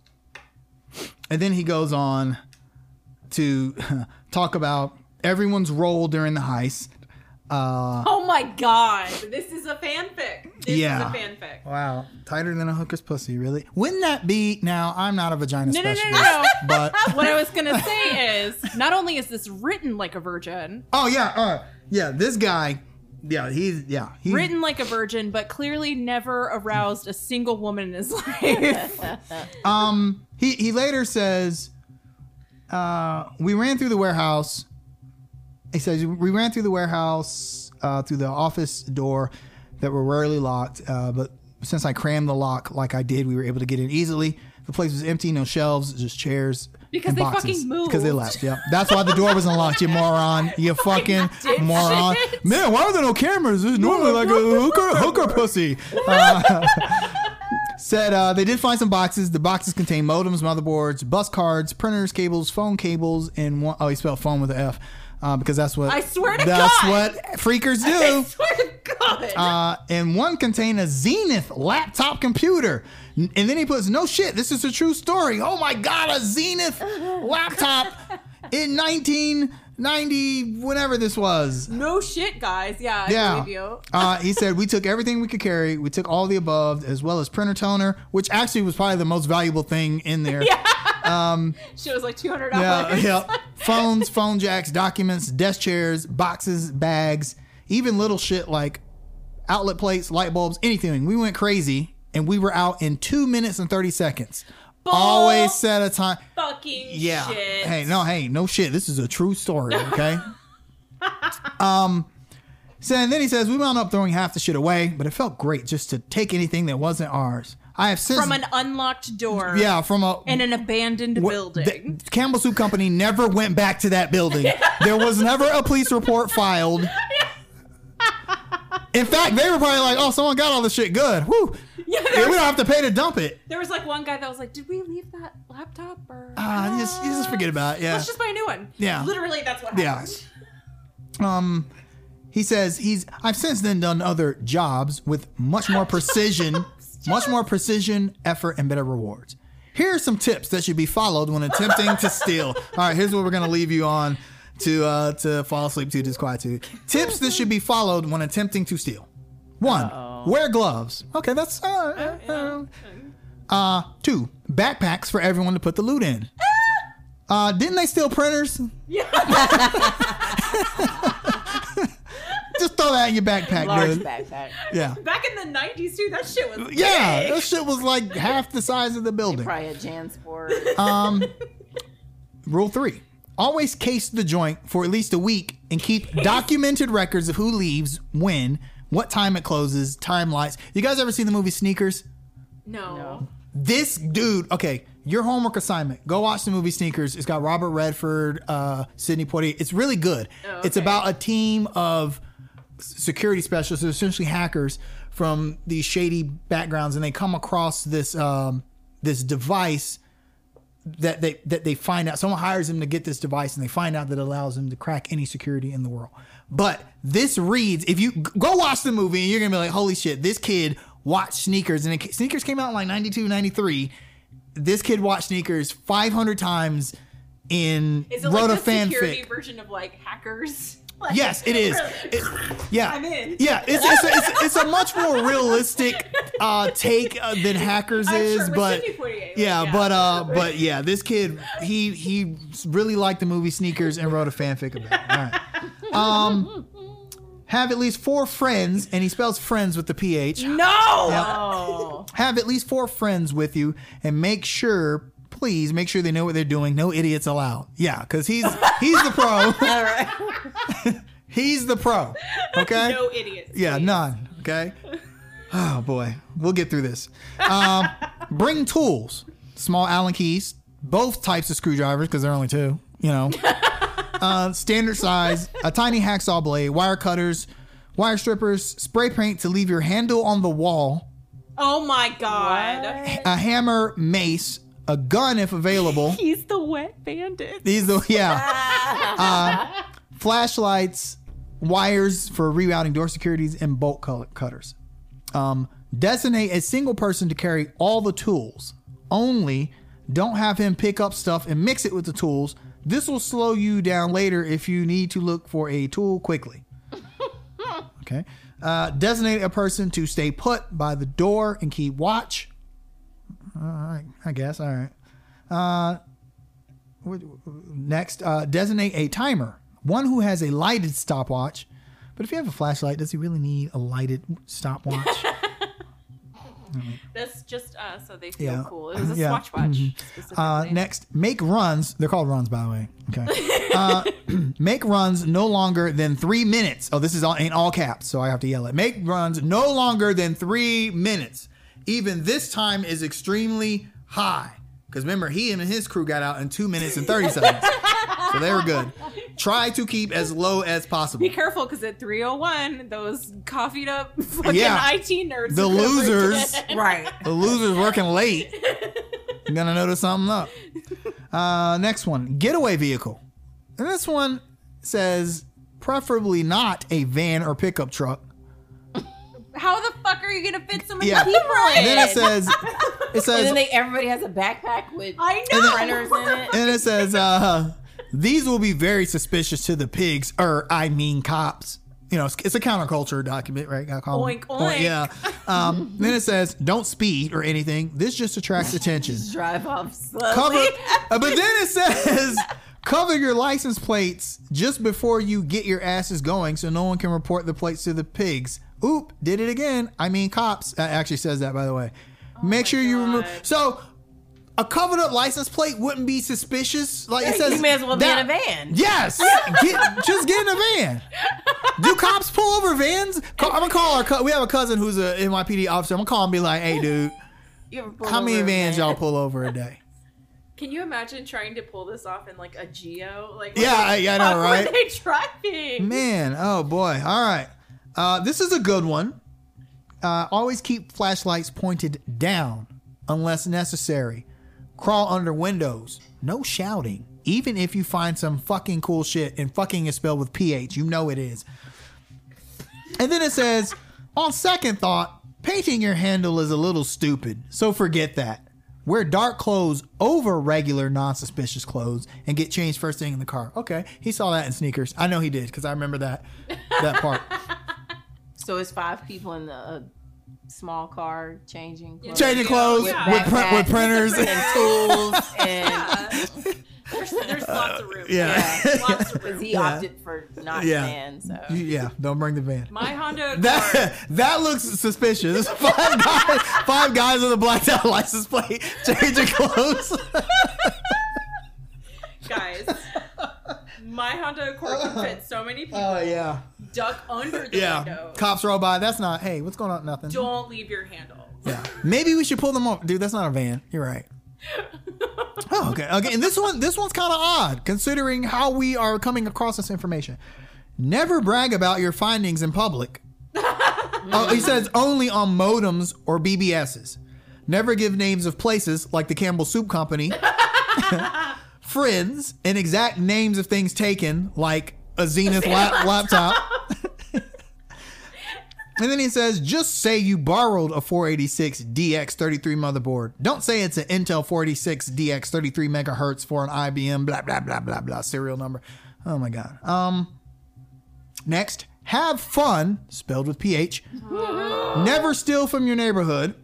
And then he goes on to talk about everyone's role during the heist. Uh,
Oh my God. This is a fanfic. This
Yeah.
is a fanfic.
wow. Tighter than a hooker's pussy, really? Wouldn't that be... Now, I'm not a vagina
No, no, no,
specialist.
no, no.
But...
What I was going to say is not only is this written like a virgin,
Oh, yeah. Uh, yeah, this guy... Yeah, he's... Yeah. He's,
written like a virgin, but clearly never aroused a single woman in his life.
Um, he, he later says, uh, we ran through the warehouse. He says, we ran through the warehouse, uh, through the office door that were rarely locked. Uh, but since I crammed the lock like I did, we were able to get in easily. The place was empty, no shelves, just chairs.
Because
and
they
boxes.
fucking moved.
Because they left, yeah. That's why the door was unlocked, you moron. You fucking
dipshit.
moron. Man, why are there no cameras? There's normally like a hooker, hooker pussy. Uh, Said uh, they did find some boxes. The boxes contain modems, motherboards, bus cards, printers, cables, phone cables, and one, oh, he spelled phone with an F uh, because that's what
I swear to
that's
God.
what freakers
I
do.
swear to God.
Uh, and one contained a Zenith laptop computer. N- And then he puts, no shit, this is a true story. Oh my God, a Zenith laptop in nineteen ninety, whenever this was.
No shit, guys. Yeah, I
Yeah.
believe you.
Uh, he said, we took everything we could carry. We took all the above, as well as printer toner, which actually was probably the most valuable thing in there.
Shit was like two hundred
Yeah,
dollars.
yeah. Phones, phone jacks, documents, desk chairs, boxes, bags, even little shit like outlet plates, light bulbs, anything. We went crazy, and we were out in two minutes and thirty seconds. Always set a time.
Fucking
Yeah.
shit.
Hey, no, hey, no shit. This is a true story, okay? um, so and then he says, we wound up throwing half the shit away, but it felt great just to take anything that wasn't ours. I have since...
From an unlocked door.
Yeah, from a...
In an abandoned
What-
building.
the Campbell Soup Company never went back to that building. There was never a police report filed. In fact, they were probably like, "Oh, someone got all this shit good. Woo!
Yeah,
Yeah,
there
we
was,
don't have to pay to dump it.
there was like one guy that was like, "Did we leave that laptop or?"
Ah, you just, you just forget about it. Yeah,
Let's just buy a new one.
Yeah.
Literally, that's what
yeah."
happened.
Um, he says he's. I've since then done other jobs with much more precision, much more precision, effort, and better rewards. Here are some tips that should be followed when attempting to steal. All right, here's what we're gonna leave you on to uh, to fall asleep to, disquietude. Tips that should be followed when attempting to steal. One, Uh-oh. Wear gloves. Okay, that's uh, uh, uh, uh two, backpacks for everyone to put the loot in. Uh, didn't they steal printers?
Yeah.
Just throw that in your backpack,
Large
dude.
backpack.
Yeah.
Back in the nineties, too, that shit was
Yeah,
big.
that shit was like half the size of the building.
Probably a Jansport.
Um, rule three. Always case the joint for at least a week and keep documented records of who leaves, when, what time it closes, time lights. You guys ever seen the movie Sneakers?
No.
No.
This dude, okay, your homework assignment, go watch the movie Sneakers. It's got Robert Redford, uh, Sidney Poitier. It's really good.
Oh,
It's
okay.
about a team of security specialists, essentially hackers from these shady backgrounds, and they come across this um, this device that they that they find out. Someone hires them to get this device, and they find out that it allows them to crack any security in the world. But this reads, if you go watch the movie, and you're gonna be like, holy shit, this kid watched Sneakers, and it, Sneakers came out in like ninety-two, ninety-three. This kid watched Sneakers five hundred times in
Is it
wrote
like
a
the security
fanfic.
version of like Hackers? Like,
Yes, it is. It- yeah,
I'm in.
Yeah, it's it's, it's it's a much more realistic uh, take uh, than Hackers
I'm
is,
sure, with
but
Sidney Poitier,
yeah,
yeah.
but uh, but yeah, this kid he he really liked the movie Sneakers and wrote a fanfic about it. All right. Um, have at least four friends, and he spells friends with the P H.
No!
Oh.
Have at least four friends with you, and make sure. Please make sure they know what they're doing. No idiots allowed. Yeah, because he's he's the pro.
All right.
He's the pro. Okay.
No idiots.
Yeah,
please.
none. Okay. Oh boy, we'll get through this. Um, bring tools, small Allen keys, both types of screwdrivers because there are only two. You know, uh, standard size, a tiny hacksaw blade, wire cutters, wire strippers, spray paint to leave your handle on the wall,
Oh my god.
What?
a hammer, mace, a gun if available.
He's the wet bandit.
These, are- yeah, uh, flashlights, wires for rerouting door securities, and bolt cut- cutters. Um, designate a single person to carry all the tools. Only don't have him pick up stuff and mix it with the tools. This will slow you down later if you need to look for a tool quickly. Okay. Uh, designate a person to stay put by the door and keep watch. All right, I guess. All right. Uh, what- next, uh, designate a timer. One who has a lighted stopwatch. But if you have a flashlight, does he really need a lighted stopwatch?
That's just uh, so they feel
Yeah.
cool. It was a
Yeah.
Swatch watch
Mhm.
specifically.
Uh, next, make runs. They're called runs, by the way. Okay. Uh, make runs no longer than three minutes. Oh, this is all in all caps, so I have to yell it. Make runs no longer than three minutes. Even this time is extremely high. Because remember, he and his crew got out in two minutes and thirty seconds. So they were good. Try to keep as low as possible.
Be careful, because at three oh one, those coffeeed up fucking
Yeah.
I T nerds.
The
are gonna
losers.
forget.
Right.
The loser's working late. You're gonna notice something up. Uh, next one, getaway vehicle. And this one says preferably not a van or pickup truck.
How the fuck are you gonna fit so many
Yeah.
people in?
And then it says, it
And
says,
then they, everybody has a backpack with
I
And
know.
then-
printers in it.
and it says, uh, these will be very suspicious to the pigs, or I mean cops. You know, it's, it's a counterculture document, right? Gotta call 'em-
Oink, oink.
Yeah. Um, then it says, don't speed or anything. This just attracts attention.
Drive off slowly.
Cover, uh, but then it says, cover your license plates just before you get your asses going, so no one can report the plates to the pigs. Oop, did it again. I mean, cops. It actually says that, by the way. Make
my
sure you remove.
God.
So, a covered up license plate wouldn't be suspicious. Like it says,
You may as well be
that-
in a van.
Yes, get, just get in a van. Do cops pull over vans? Call, I'm gonna call our. Co- we have a cousin who's a N Y P D officer. I'm gonna call him and be like, "Hey, dude,
You ever pull
how many
over a
vans
van?
y'all pull over a day?"
Can you imagine trying to pull this off in like a Geo? Like,
Yeah,
what
I-
the
yeah, I know,
fuck
right?
Were they driving?
Man, oh boy. All right. Uh, this is a good one. Uh, always keep flashlights pointed down unless necessary. Crawl under windows. No shouting. Even if you find some fucking cool shit, and fucking is spelled with P H, you know it is. And then it says, on second thought, painting your handle is a little stupid, so forget that. Wear dark clothes over regular non-suspicious clothes and get changed first thing in the car. Okay, he saw that in Sneakers. I know he did because I remember that that part.
So it's five people in the uh, small car changing clothes.
Changing clothes
Yeah.
with, print, with
Backpacks
printers.
and tools and
There's, there's lots of room.
Yeah.
Yeah, lots of
Because
room.
he
Yeah.
opted for not
Yeah.
van, so.
Yeah, don't bring the van.
My Honda Accord.
That that looks suspicious. There's five guys, five guys with a blacked out license plate changing clothes.
Guys, my Honda Accord can fit so many people.
Oh yeah,
Duck under the
yeah.
window.
Cops roll by. That's not. Hey, what's going on? Nothing.
Don't leave your handle.
Yeah. Maybe we should pull them off, dude. That's not a van. You're right. Oh, okay. Okay. And this one, this one's kind of odd considering how we are coming across this information. Never brag about your findings in public. Oh, he says only on modems or B B Ss. Never give names of places like the Campbell Soup Company, friends, and exact names of things taken like a Zenith lap- laptop. And then he says, just say you borrowed a four eighty-six D X thirty-three motherboard. Don't say it's an Intel four eighty-six D X thirty-three megahertz for an I B M, blah, blah, blah, blah, blah, serial number. Oh my God. Um, next, have fun, spelled with P H. Never steal from your neighborhood.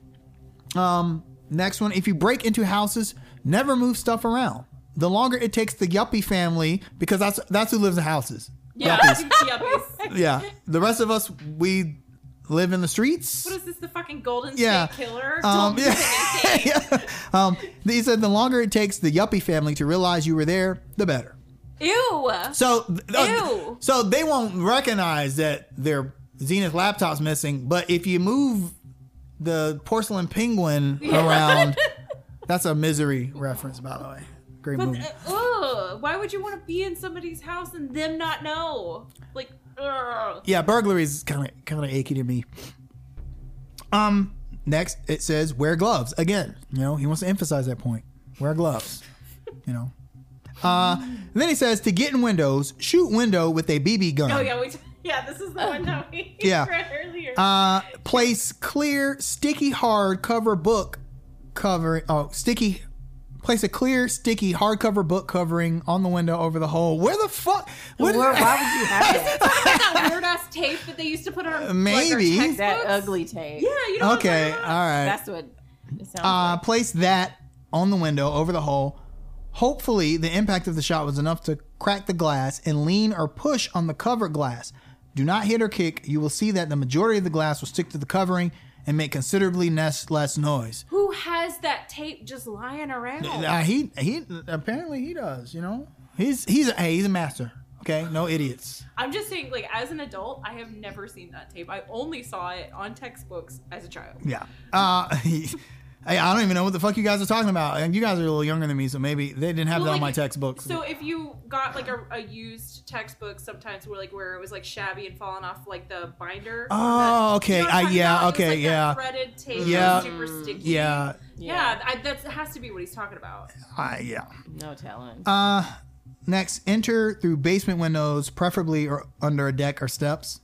Um, next one, if you break into houses, never move stuff around. The longer it takes the yuppie family, because that's that's who lives in houses.
Yeah.
Yuppies.
Yuppies.
Yeah. The rest of us, we live in the streets.
What is this, the fucking Golden
Yeah.
State Killer?
Um,
Don't
yeah.
do anything.
Yeah. Um, he said the longer it takes the yuppie family to realize you were there, the better.
Ew.
So, uh,
Ew.
so they won't recognize that their Zenith laptop's missing. But if you move the porcelain penguin around, that's a Misery reference, by the way. Great
But,
movie.
uh, ugh, why would you want to be in somebody's house and them not know? Like, ugh.
Yeah, burglary is kind of kind of achy to me. Um, next it says wear gloves again. You know, he wants to emphasize that point. Wear gloves. You know. Uh, then he says to get in windows, shoot window with a B B gun.
Oh yeah, we t- yeah, this is the one that we
Yeah.
read earlier.
Uh, place clear, sticky, hard cover book covering. Oh, sticky. Place a clear, sticky, hardcover book covering on the window over the hole. Where the fuck? What,
Where, why would you have that?
that weird ass tape that they used to put on
Maybe.
like, our
That
textbooks?
ugly tape.
Yeah, you know.
okay,
What
all
I'm
right.
That's what it sounds
Uh,
like.
place that on the window over the hole. Hopefully, the impact of the shot was enough to crack the glass and lean or push on the covered glass. Do not hit or kick. You will see that the majority of the glass will stick to the covering and make considerably less, less noise.
Who has that tape just lying around?
Uh, he he apparently he does. You know, he's he's a, hey, he's a master. Okay, no idiots.
I'm just saying, like, as an adult, I have never seen that tape. I only saw it on textbooks as a child.
Yeah. Uh, I, I don't even know what the fuck you guys are talking about. And you guys are a little younger than me, so maybe they didn't have
Well,
that on my
like,
textbooks.
So if you got like a, a used textbook, sometimes where like where it was like shabby and falling off like the binder.
Oh,
that-
okay.
you know what I'm
I-
talking
yeah,
about? It was,
okay,
like, that
yeah.
threaded tape.
Yeah.
Yeah. Super sticky.
yeah,
Yeah, I, that has to be what he's talking about.
I, yeah.
No telling.
Uh, next, enter through basement windows, preferably or under a deck or steps.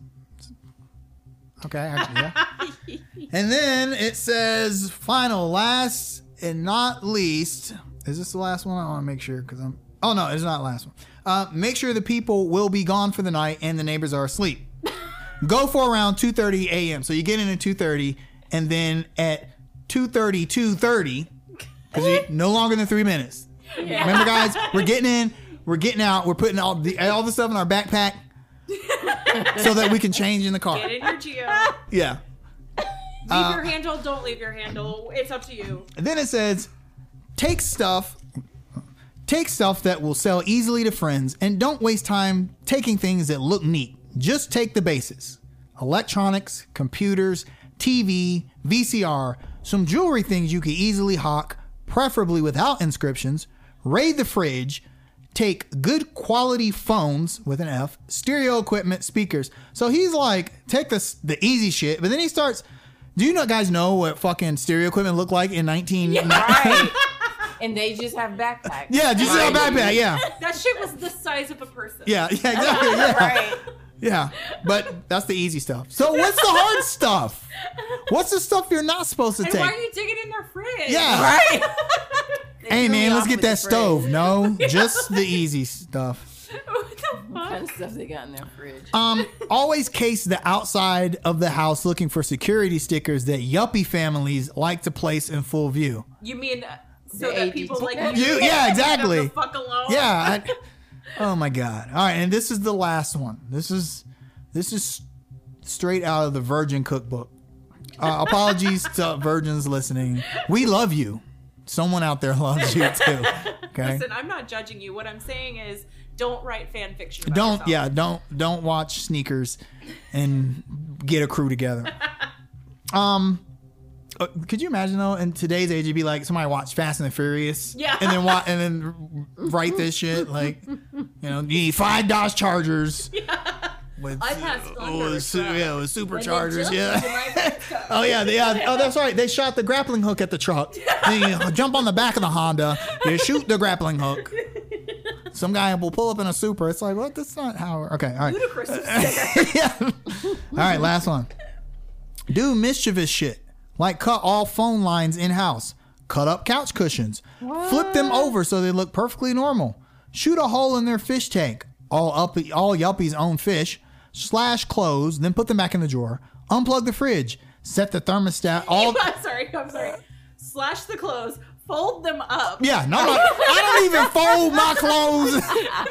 Okay, actually, yeah. And then it says, final, last and not least. Is this the last one? I want to make sure because I'm. Oh no, it's not the last one. Uh, make sure the people will be gone for the night and the neighbors are asleep. Go for around two thirty a.m. So you get in at two thirty, and then at two thirty, two thirty, because no longer than three minutes.
Yeah.
Remember, guys, we're getting in, we're getting out, we're putting all the all the stuff in our backpack so that we can change in the car.
Get in your Geo.
Yeah.
Leave
Uh,
your handle. Don't leave your handle. It's up to you.
And then it says, take stuff, take stuff that will sell easily to friends, and don't waste time taking things that look neat. Just take the basics: electronics, computers, T V, V C R, some jewelry things you could easily hawk, preferably without inscriptions. Raid the fridge. Take good quality phones with an F, stereo equipment, speakers. So he's like, take this the easy shit, but then he starts. Do you know guys know what fucking stereo equipment looked like in nineteen?
Right. And they just have backpacks.
Yeah, just
right.
a backpack. Yeah,
That shit was the size of a person.
yeah, yeah, exactly. Yeah,
Right.
yeah. But that's the easy stuff. So what's the hard stuff? What's the stuff you're not supposed to
And
take?
why are you digging in their fridge?
Yeah.
Right.
Hey
They
man,
threw me
let's
off
get
with
that
the
stove.
fridge.
No, just the easy stuff.
What the
What
fuck?
kind of stuff they got in their fridge?
Um, always case the outside of the house looking for security stickers that yuppie families like to place in full view.
You mean so
The
that
A D
people
T.
like
You-
you
yeah,
can
exactly.
have the fuck alone.
Yeah. I, oh my God. All right, and this is the last one. This is this is straight out of the Virgin Cookbook. Uh, apologies to virgins listening. We love you. Someone out there loves you too. Okay.
Listen, I'm not judging you. What I'm saying is, don't write fan fiction. About
Don't
yourself.
yeah, don't don't watch Sneakers and get a crew together. Um uh, could you imagine though in today's age it'd be like somebody watch Fast and the Furious
Yeah.
and then wa- and then write this shit like you know, you need five Dodge Chargers.
Yeah.
With,
I passed
uh,
under
with, su-
a truck.
yeah, with superchargers,
jumped
yeah.
into my friend's car.
Oh yeah, they, yeah. Oh, that's right. They shot the grappling hook at the truck. Then you jump on the back of the Honda. You shoot the grappling hook. Some guy will pull up in a Super. It's like, what? That's not how. Okay, all right.
Ludicrous.
Yeah. All right, last one. Do mischievous shit like cut all phone lines in house, cut up couch cushions, flip them over so they look perfectly normal, shoot a hole in their fish tank, all up, all Yuppie's own fish, slash clothes, then put them back in the drawer, unplug the fridge, set the thermostat all.
I'm sorry. I'm sorry. Slash the clothes. Fold them up.
Yeah, no, no, I don't even fold my clothes.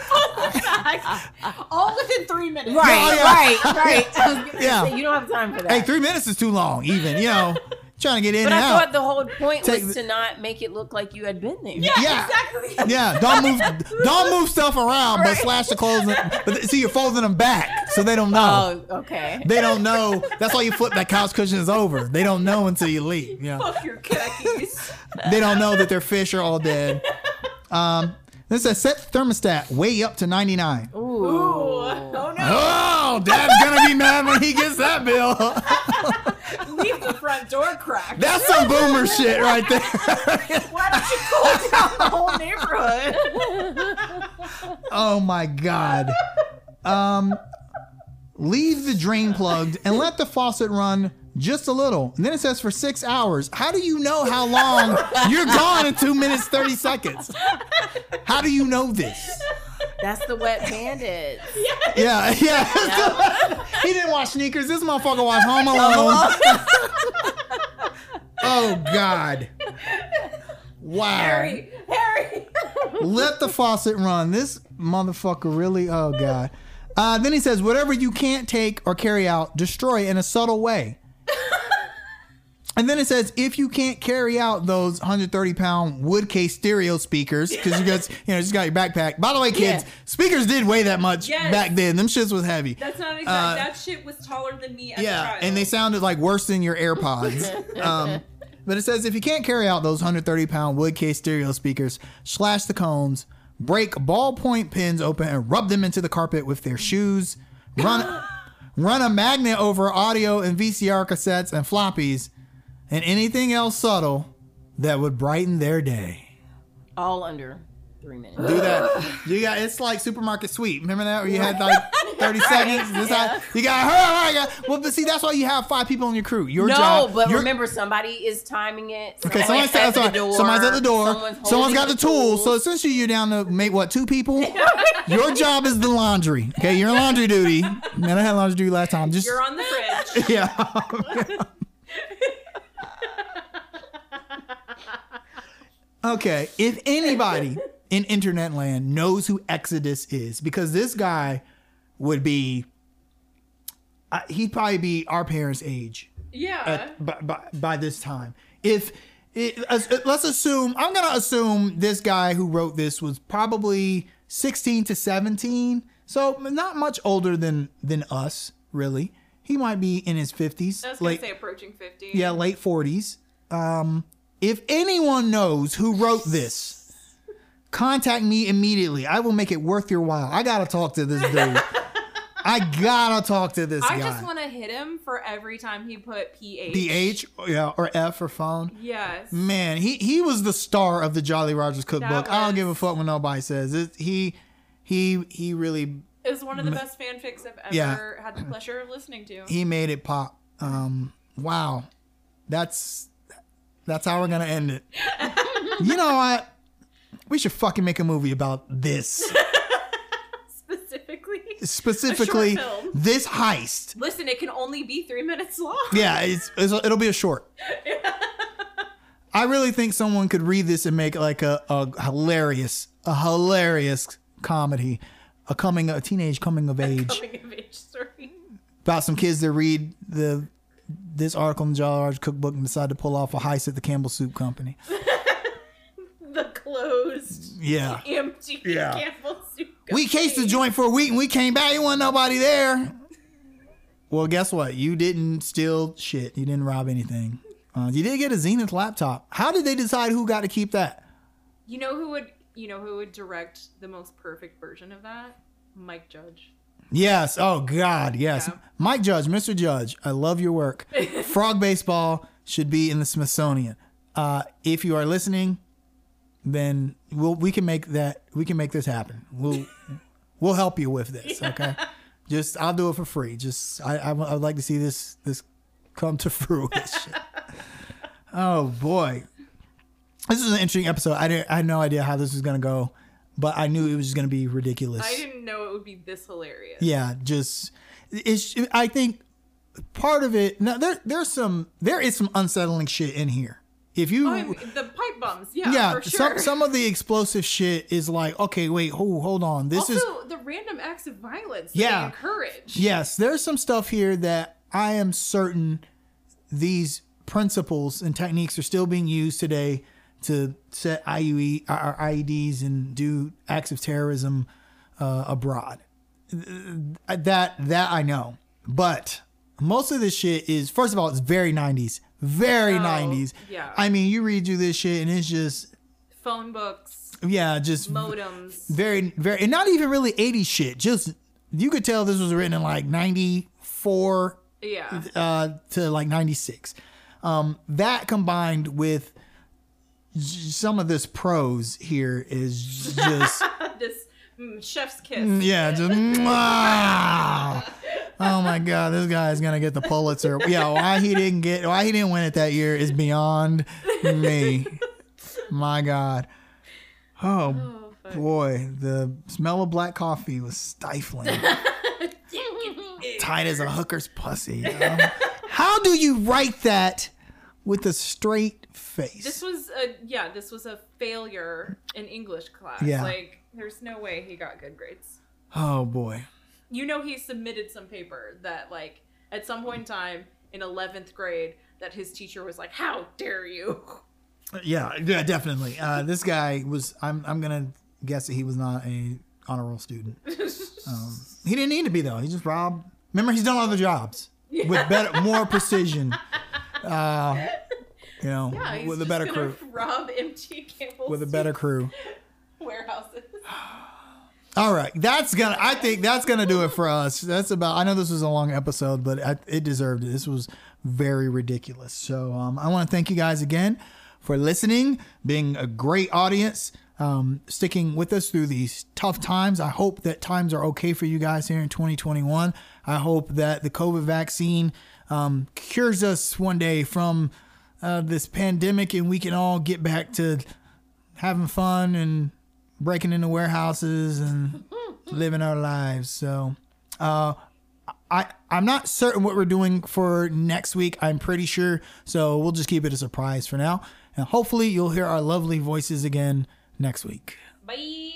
All within three minutes.
Right,
yeah.
right, right. I was gonna
Yeah.
say, you don't have time for that.
Hey, three minutes is too long, even, you know, trying to get in
but
and
I
out.
thought the whole point
Take
was
the-
to not make it look like you had been there.
Yeah,
Yeah.
exactly.
Yeah, don't move, don't move stuff around, but slash the clothes. But see, you're folding them back, so they don't know.
Oh, okay.
They don't know. That's why you flip that couch cushions over. They don't know until you leave. You know,
Fuck your khakis.
they don't know that their fish are all dead. Um, this says set the thermostat way up to ninety-nine.
Ooh.
Ooh. Oh no.
Oh, Dad's gonna be mad when he gets that bill.
Leave the front door cracked.
That's some boomer shit right there.
Why don't you cool down the whole neighborhood?
Oh my God. Um, leave the drain plugged and let the faucet run just a little. And then it says for six hours. How do you know how long you're gone in two minutes, thirty seconds? How do you know this?
That's the wet bandits.
Yeah, yeah. He didn't watch Sneakers. This motherfucker watched Home Alone. Oh God. Wow.
Harry, Harry.
Let the faucet run. This motherfucker really, oh God. Uh, then he says, whatever you can't take or carry out, destroy in a subtle way. And then it says, if you can't carry out those one hundred thirty pound wood case stereo speakers, because you guys, you know, just got your backpack. By the way, kids,
Yeah.
speakers did weigh that much
Yes.
back then. Them shits was heavy.
That's not exact.
Uh,
that shit was taller than me as a
Yeah,
child.
and they sounded like worse than your AirPods. um, but it says if you can't carry out those one hundred thirty pound wood case stereo speakers, slash the cones, break ballpoint pins open and rub them into the carpet with their shoes, run run a magnet over audio and V C R cassettes and floppies, and anything else subtle that would brighten their day.
All under three minutes.
Do that. You got it's like Supermarket Sweep. Remember that where you had like thirty seconds? This how, you got her. All right, well, but see, that's why you have five people on your crew. Your
no,
job.
but
your-
remember, somebody is timing it.
Okay,
Somebody's
someone's,
at
that's right. Somebody's at the door.
Someone's,
Someone's got
holding
the tools. So essentially, you're down to make what two people. Your job is the laundry. Okay, you're on laundry duty. Man, I had laundry duty last time. Just
You're on the fridge.
yeah. Okay, if anybody in internet land knows who Exodus is, because this guy would be, uh, he'd probably be our parents' age.
Yeah.
At, by, by, by this time. If it, uh, let's assume, I'm going to assume this guy who wrote this was probably sixteen to seventeen. So not much older than, than us, really. He might be in his fifties.
I was going
late,
to say approaching fifty.
yeah, late forties. Um, if anyone knows who wrote this, contact me immediately. I will make it worth your while. I got to talk to this dude. I gotta talk to this
I
guy.
just want to hit him for every time he put P H.
The H, yeah, or F for phone.
Yes.
Man, he he was the star of the Jolly Rogers cookbook.
That
I don't
was-
give a fuck what nobody says. It, he he he really
It was one of the best fanfics I've ever
Yeah.
had the pleasure of listening to.
he made it pop. Um, wow, that's that's how we're gonna end it. You know what? We should fucking make a movie about this.
Specifically.
Specifically,
A short film.
this heist.
Listen, it can only be three minutes long.
Yeah, it's, it's it'll be a short. I really think someone could read this and make like a, a hilarious, a hilarious comedy, a coming, a teenage coming of age,
Coming of age story.
about some kids that read the this article in the Jolly Roger cookbook and decide to pull off a heist at the Campbell Soup Company.
The closed,
Yeah.
empty
Yeah.
Campbell Soup
We
Company.
cased the joint for a week and we came back. You wasn't nobody there. Well, guess what? You didn't steal shit. You didn't rob anything. Uh, you did get a Zenith laptop. How did they decide who got to keep that?
You know who would you know who would direct the most perfect version of that? Mike Judge.
Yes. Oh, God. Yes.
Yeah.
Mike Judge, Mister Judge, I love your work. Frog baseball should be in the Smithsonian. Uh, if you are listening, then we'll, we can make that. We can make this happen. We'll we'll help you with this. Okay. Just I'll do it for free. Just I I would like to see this this come to fruition. Oh boy, this was an interesting episode. I didn't I had no idea how this was gonna go, but I knew it was just gonna be ridiculous.
I didn't know it would be this hilarious.
Yeah, just it's. I think part of it. Now there there's some there is some unsettling shit in here. If you
Oh, I mean, the pipe bombs, yeah,
yeah,
for sure.
some some of the explosive shit is like, okay, wait, hold hold on. This
also,
is
the random acts of violence that
Yeah.
they encourage.
yes. There's some stuff here that I am certain these principles and techniques are still being used today to set I U E or I E Ds and do acts of terrorism uh, abroad. That that I know, but most of this shit is, first of all, it's very nineties, very
Oh,
nineties.
yeah.
I mean, you read through this shit and it's just
Phone books,
yeah, just
modems.
very very, and not even really eighties shit. Just you could tell this was written in like ninety-four
Yeah.
uh, to like ninety-six. Um, that combined with j- some of this prose here is just
This mm, chef's kiss.
yeah, just mwah. Oh my god, this guy is gonna get the Pulitzer. Yeah, why he didn't get why he didn't win it that year is beyond me. My god. Oh,
Oh, fuck.
boy, the smell of black coffee was stifling. Tight as a hooker's pussy. Um, how do you write that with a straight face?
This was a yeah. This was a failure in English class.
Yeah.
Like, there's no way he got good grades.
Oh boy.
You know, he submitted some paper that, like, at some point in time in eleventh grade, that his teacher was like, "How dare you?"
Yeah, yeah, definitely. Uh, this guy was. I'm. I'm gonna guess that he was not a honor roll student. Um, he didn't need to be though. He just robbed. Remember, he's done other jobs with better, more precision. Uh, you know,
Yeah, he's
with a
just
better
gonna
crew.
rob empty Campbell
With a better crew.
warehouses.
All right, that's gonna. I think that's gonna do it for us. That's about. I know this was a long episode, but I, it deserved it. This was very ridiculous. So um, I want to thank you guys again for listening, being a great audience, um, sticking with us through these tough times. I hope that times are okay for you guys here in twenty twenty-one. I hope that the COVID vaccine um, cures us one day from uh, this pandemic, and we can all get back to having fun and breaking into warehouses and living our lives. So uh, I, I'm not certain what we're doing for next week. I'm pretty sure. So we'll just keep it a surprise for now. And hopefully you'll hear our lovely voices again next week.
Bye.